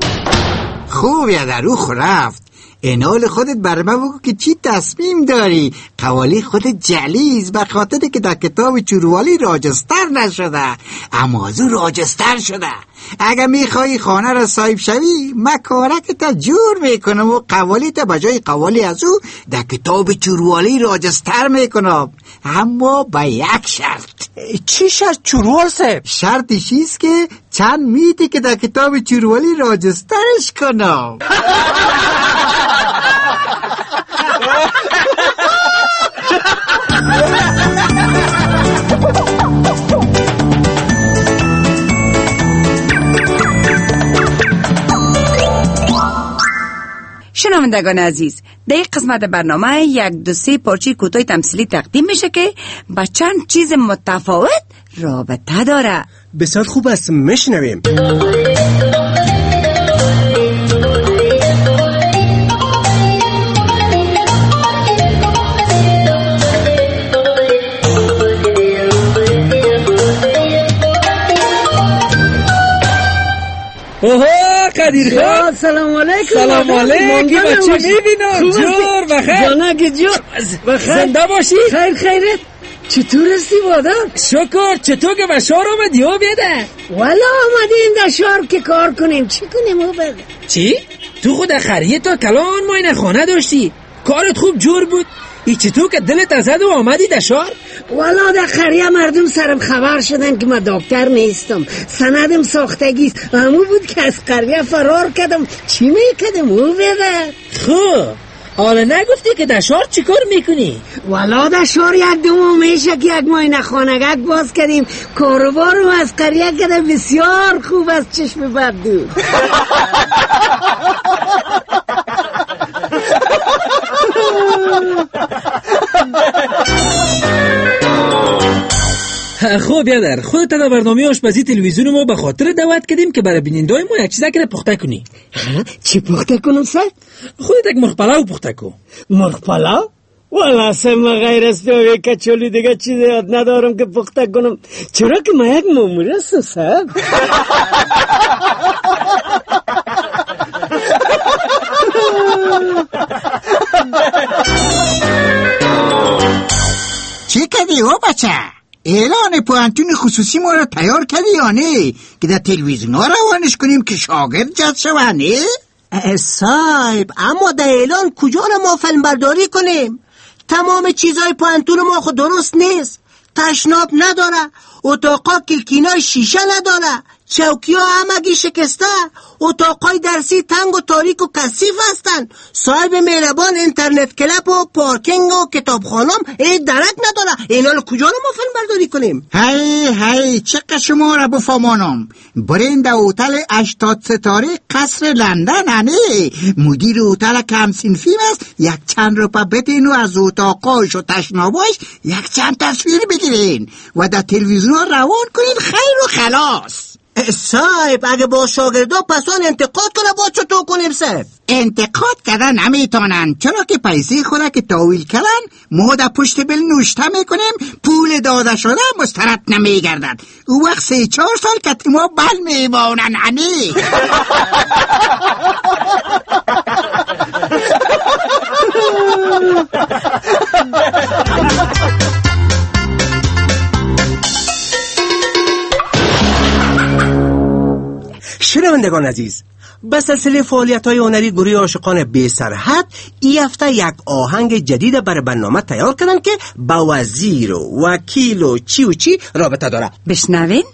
I: خوب یادر او خرفت. اینال خودت برمه بگو که چی تصمیم داری. قوالی خودت جلیز به خاطر که در کتاب چوروالی راجستر نشده اما از او راجستر شده. اگه میخوایی خانه را صاحب شوی من کارک تا جور میکنم و قوالی تا بجای قوالی از او در کتاب چوروالی راجستر میکنم، اما با یک شرط.
U: چی شرط چوروال صاحب؟
I: شرطش ایست که چند میتی که در کتاب چوروالی راجسترش کنم.
H: شنوندگان عزیز، در این قسمت برنامه یک دو سه پارچه کوتاه تمثیلی تقدیم میشه که با چند چیز متفاوت رابطه داره.
U: بسیار خوب است، میشنویم.
D: اوه قدیر خان،
G: سلام علیکم.
D: سلام علیکم. بچه میبینم جور بخیر.
G: جانک جور بخیر.
D: زنده باشی.
G: خیر خیرت. چطور هستی بادم؟
D: شکر. چطور که بشار آمدی او بیده؟
G: والا آمدیم در شهر که کار کنیم. چی کنیم او بده؟
D: چی؟ تو خود خریه تا کلان ماین خانه داشتی؟ کارت خوب جور بود؟ ای چطور که دلت ازد و آمدی در شهر؟
G: والا در خریه مردم سرم خبر شدن که من دکتر نیستم، سندم ساختگیست. همون بود که از قریه فرار کردم. چی میکردم او بده؟
D: خوب حالا نگفتی که در شهر چی کار میکنی؟
G: والا در شهر یک دوم میشه که یک ماین خانگک باز کردیم. کاروبارم از قریه کرده بسیار خوب از چشم بد دور.
D: خوب یادر خودت در برنامه آشپزی تلویزیون ما به خاطر دعوت کردیم که برای بینندای ما یک چیزا که پخته کنی.
G: چی پخته کنم سر؟
D: خودت یک مرغ پلاو پخته کن.
G: مرغ پلاو؟ والا سم غیر از پیاوی کچولی دیگه چیزی یاد ندارم که پخته کنم. چرا که من یک مامور هستم سر؟
I: چی کردی او بچه؟ اعلان پوانتون خصوصی ما را تیار کردی یا نه که در تلویزیون ها روانش کنیم که شاگرد جد شوه نه؟
U: صاحب اما در اعلان کجا را ما فیلم برداری کنیم؟ تمام چیزای پوانتون ما خود درست نیست. تشناب نداره، اتاقا کلکینای شیشه نداره، چوکی ها همگی شکسته، اتاقای درسی تنگ و تاریک و کثیف هستن. صاحب مهربان اینترنت کلاب و پارکینگ و کتابخانم این درک نداره. اینا رو کجا رو ما فیلم برداری کنیم؟
I: هی هی چقدر شما را بفهمانم. برین در هتل هشتاد ستاره قصر لندن هنه. مدیر هتل کم صنفی است. یک چند روپا بدین و از اتاقاش و تشناباش یک چند تصویر بگیرین و در تلویزیون روان کنین. خیر و خلاص.
U: صاحب اگه با شاگردا پسان انتقاد کنه با چطور کنیم صاحب؟
I: انتقاد کردن نمیتونن، چرا که پیسه خورا که تاویل کردن ما در پشت بل نوشته میکنیم. پول داده شده مسترد نمیگردد. او وقت سه چهار سال که ما بل میمانن هنی.
U: شنوندگان عزیز، به سلسله فعالیت‌های هنری گروه عاشقان بی سرحد این هفته یک آهنگ جدید برای برنامه تیار کردن که با وزیر و وکیل و چی و چی رابطه داره.
H: بشنوین.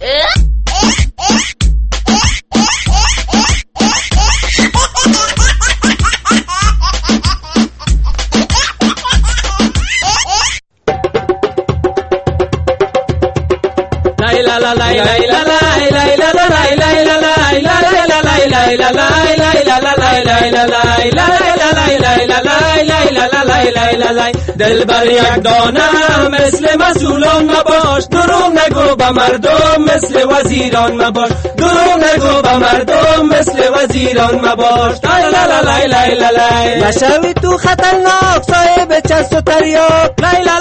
D: لا لا لا لا لا لا لا دل بر یک دانه مثل مسئولان مباش، دروغ نگو به مردم مثل وزیران مباش، دروغ نگو به مردم مثل وزیران مباش. نشوی تو خطرناک صاحب چست و تریاک،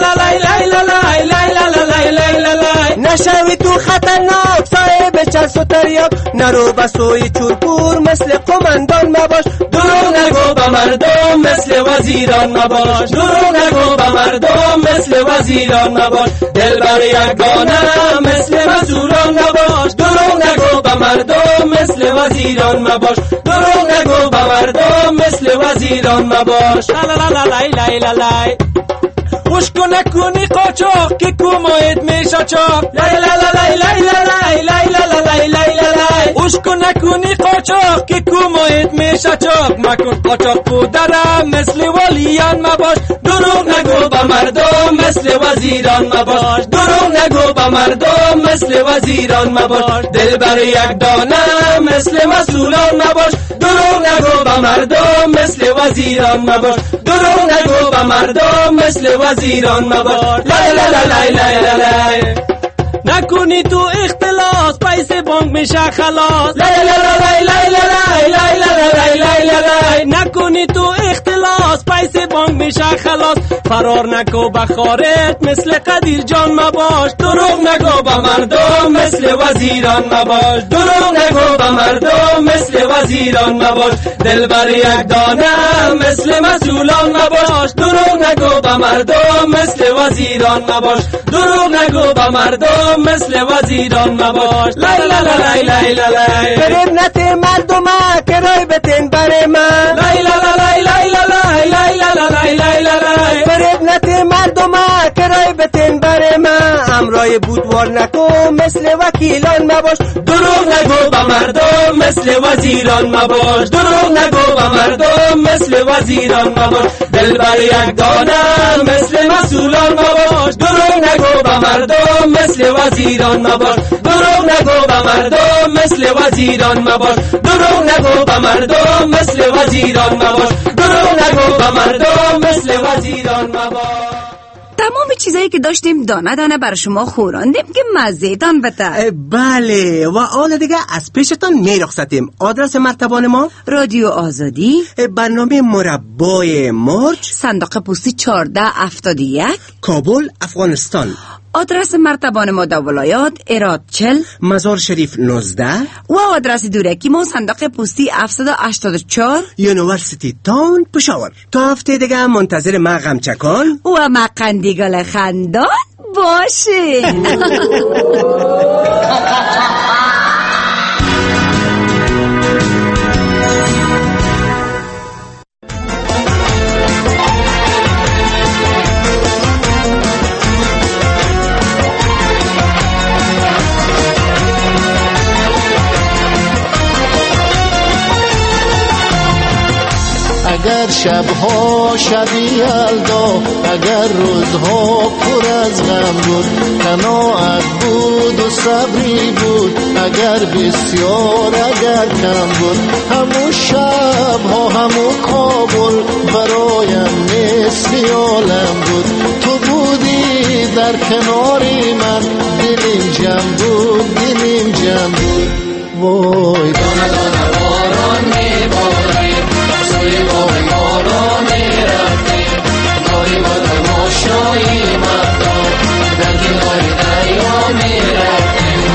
D: نشوی تو خطرناک صاحب چست و تریاک، نرو بسوی چورپور مثل قماندان مباش، دروغ نگو به مردم مثل وزیران مباش، دروغ نگو به مردم مثل وزیران مباش. دل بر یگانه مثل مسئولان مباش، دروغ نگو به مردم مثل وزیران مباش، دروغ نگو به مردم مثل وزیران مباش. لا لا لا لا لا لا لا وشکو نکنی قاچاق که کمایت میشه چاق، لای لا لا لای لای لای لای لا لای لای لای وشکو نکنی قاچاق که کمایت میشه چاق، مکن قاچاق بودرم مثل ولیان مباش، دروغ نگو به مردم مثل وزیران مباش، دروغ نگو به مردم مثل وزیران مباش. دل بر یک دانه مثل مسئولان مباش، دروغ نگو به به مردم مثل وزیران مباش، دروغ نگو به مردم مثل وزیران مباش. لای لای لای لای لای لای نکنی تو اختلاس پیسه بانک میشه خلاص. لای لای لای لای لای لای لای لای نکنی تو اختلاس پیسه بانک میشه خلاص. فرار نکو بخارت مثل قدیر جان مباش، دروغ نگو به مردم مثل وزیران مباش، دروغ نگو به مردم مثل وزیران مباش. دل بر یک دانه مثل مسئولان مباش، دروغ نگو به مردم مثل وزیران مباش، دروغ نگو به مردم مثل وزیران مباش. لای لای لای لای لای فریب نده مردم که رای بتین بر من. لای لای لای لای لای لای لای لای لای فریب نده مردم که رای بتین بر من. امرای بودوار نکو مثل وکیلان مباش، دروغ نگو به مردم مثل وزیران مباش، دروغ نگو به مردم مثل وزیران مباش. دل بر یک دانه مثل مسئولان مباش، دروغ نگو به مردم مثل وزیران مباش، دروغ نگو به مردم مثل وزیران مباش، دروغ نگو به مردم مثل وزیران مباش، دروغ نگو به مردم مثل وزیران مباش.
H: تمام چیزایی که داشتیم دانه دانه بر شما خوراندیم که مزه‌تان بده.
U: بله و حالا دیگه از پیشتان می رخصتیم. آدرس مرتبان ما
H: رادیو آزادی،
U: برنامه مربای مرج،
H: صندوق پستی چهارده هفتاد و یک،
U: کابل، افغانستان.
H: آدرس مرتبان ما در ولایات ایراد چل،
U: مزار شریف نوزده
H: و آدرس دورکی ما صندوق پستی هفتصد و هشتاد و چهار،
U: یونیورسیتی تاون، پشاور. تا هفته دیگه منتظر ما غمچکان
H: و ما قندیگل خندان باشین.
J: اگر شبها شبی یلدا، اگر روزها پر از غم بود، قناعت بود و صبری بود، اگر بسیار اگر کم بود، همون شبها همون کابل برایم مثل عالم بود. تو بودی در کناری من، دلیم جمع بود دلیم جمع بود. وای دانه دانه باران میبارید، سوی باغ یارا میرفتیم، گاهی با تماشای مردم در کنار دریا میرفتیم.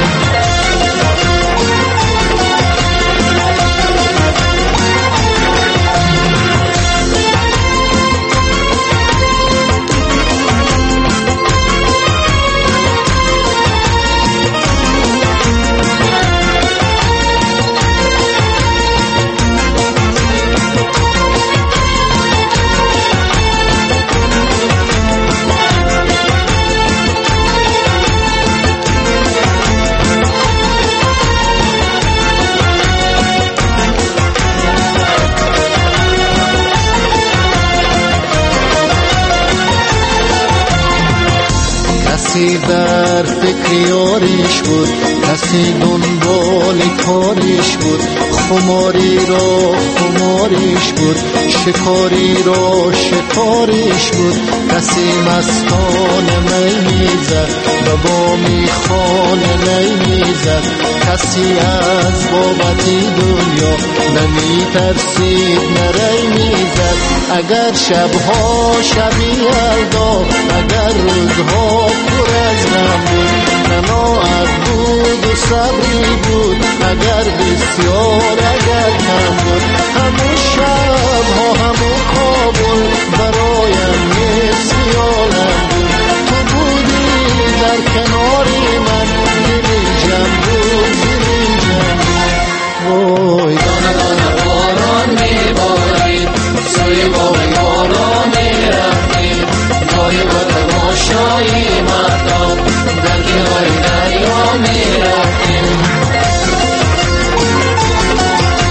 J: کسی در فکر یاریش بود، کسی دنبال کاریش بود، خماری را خماریش بود، شکاری را شکاریش بود. کسی مستان می میزد و با میخانه نی میزد، کسی از بابتی دنیا نمی ترسید نری میزد. اگر شبها شبی یلدا، اگر روزها پر از غم بود، قناعت بود و صبری بود، اگر بسیار اگر کم بود، همون شبها همون کابل برایم مثل عالم بود. تو بودی در کناری من، دلیم جمع بود دلیم جمع بود. وای دانه دانه باران میبارید، سوی باغ یارا میرفتیم، گاهی با تماشای مردم در کنار دریا میرفتیم.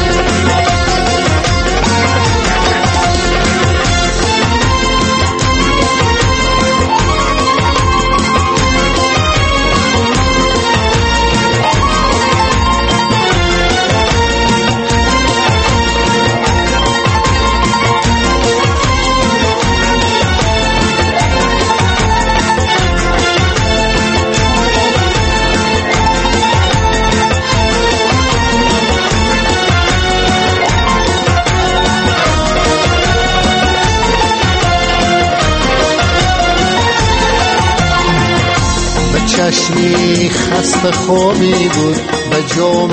J: چشمی خسته خوابی بود به جام